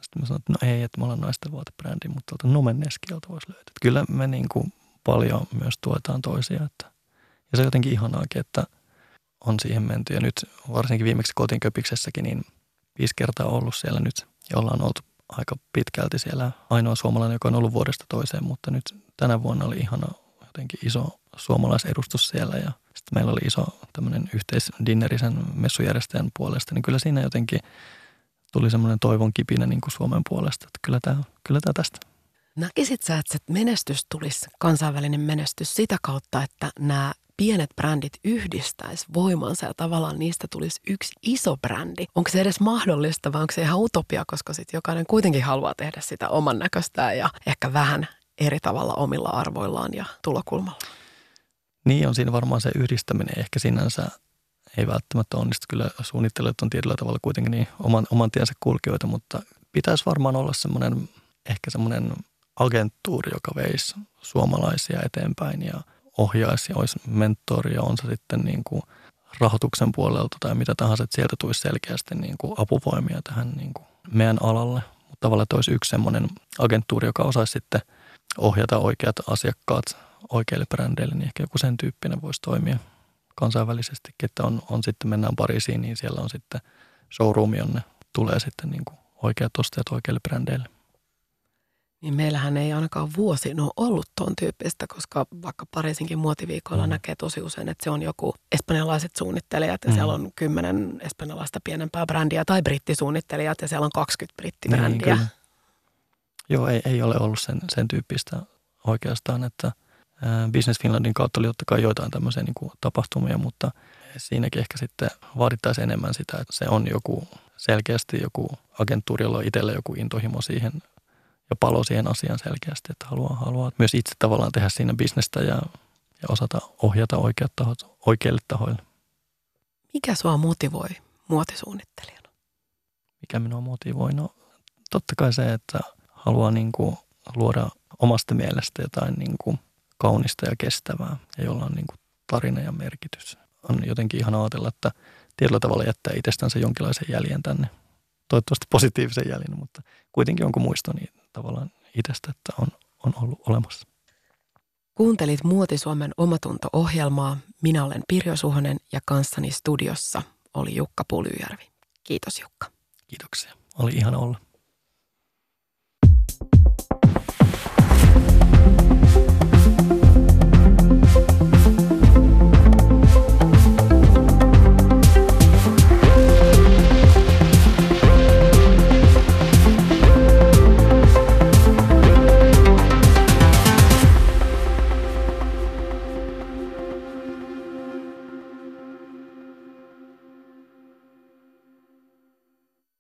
Sitten mä sanoin, että no ei, että me ollaan naisten vaatebrändi, mutta tuolta Nomen Neskealta voisi löytää. Että kyllä me niin kuin paljon myös tuetaan toisia. Että, ja se on jotenkin ihanaakin, että on siihen menty. Ja nyt varsinkin viimeksi Kotinköpiksessäkin niin viisi kertaa ollut siellä nyt. Ja ollaan oltu aika pitkälti siellä. Ainoa suomalainen, joka on ollut vuodesta toiseen, mutta nyt tänä vuonna oli ihana jotenkin iso suomalaisedustus siellä. Ja sitten meillä oli iso tämmöinen yhteisdinneri sen messujärjestäjän puolesta. Niin kyllä siinä jotenkin tuli semmoinen toivon kipinä niin kuin Suomen puolesta, että kyllä tämä, kyllä tämä tästä. Näkisit sä, että se menestys tulisi, kansainvälinen menestys sitä kautta, että nämä pienet brändit yhdistäisi voimansa ja tavallaan niistä tulisi yksi iso brändi? Onko se edes mahdollista vai onko se ihan utopia, koska sitten jokainen kuitenkin haluaa tehdä sitä oman näköistään ja ehkä vähän eri tavalla omilla arvoillaan ja tulokulmalla? Niin on siinä varmaan se yhdistäminen ehkä sinänsä ei välttämättä onnistu. Kyllä suunnittelijat on tietyllä tavalla kuitenkin niin oman, oman tiensä kulkijoita, mutta pitäisi varmaan olla semmoinen, ehkä semmoinen agenttuuri, joka veisi suomalaisia eteenpäin ja ohjaisi ja olisi mentori ja on se sitten niin kuin rahoituksen puolelta tai mitä tahansa, että sieltä tulisi selkeästi niin kuin apuvoimia tähän niin kuin meidän alalle. Mutta tavallaan, että olisi yksi semmoinen agenttuuri, joka osaisi sitten ohjata oikeat asiakkaat oikeille brändeille, niin ehkä joku sen tyyppinen voisi toimia kansainvälisesti, että on, on sitten, mennään Pariisiin, niin siellä on sitten showroom, jonne tulee sitten niin kuin oikeat ostajat oikeille brändeille. Niin meillähän ei ainakaan vuosin ole ollut tuon tyyppistä, koska vaikka Pariisinkin muotiviikoilla mm. näkee tosi usein, että se on joku espanjalaiset suunnittelijat ja mm. siellä on kymmenen espanjalaista pienempää brändiä tai brittisuunnittelijat ja siellä on kaksikymmentä brittibrändiä. Niin, joo, ei, ei ole ollut sen, sen tyyppistä oikeastaan, että Business Finlandin kautta oli totta kai joitain tämmöisiä niin kuin tapahtumia, mutta siinäkin ehkä sitten vaadittaisiin enemmän sitä, että se on joku selkeästi joku agenttuuri, jolla on itsellä joku intohimo siihen ja palo siihen asiaan selkeästi, että haluaa, haluaa myös itse tavallaan tehdä siinä bisnestä ja, ja osata ohjata oikeat tahot oikeille tahoille. Mikä sua motivoi muotisuunnittelijana? Mikä minua motivoi? No totta kai se, että haluaa niin kuin luoda omasta mielestä jotain niin kuin kaunista ja kestävää ja jolla on niin kuin tarina ja merkitys. On jotenkin ihan ajatella, että tietyllä tavalla jättää itsestänsä jonkinlaisen jäljen tänne. Toivottavasti positiivisen jäljen, mutta kuitenkin jonkun muisto niin tavallaan itsestä, että on, on ollut olemassa. Kuuntelit Muoti Suomen omatunto-ohjelmaa. Minä olen Pirjo Suhonen ja kanssani studiossa oli Jukka Pulyjärvi. Kiitos Jukka. Kiitoksia. Oli ihana olla.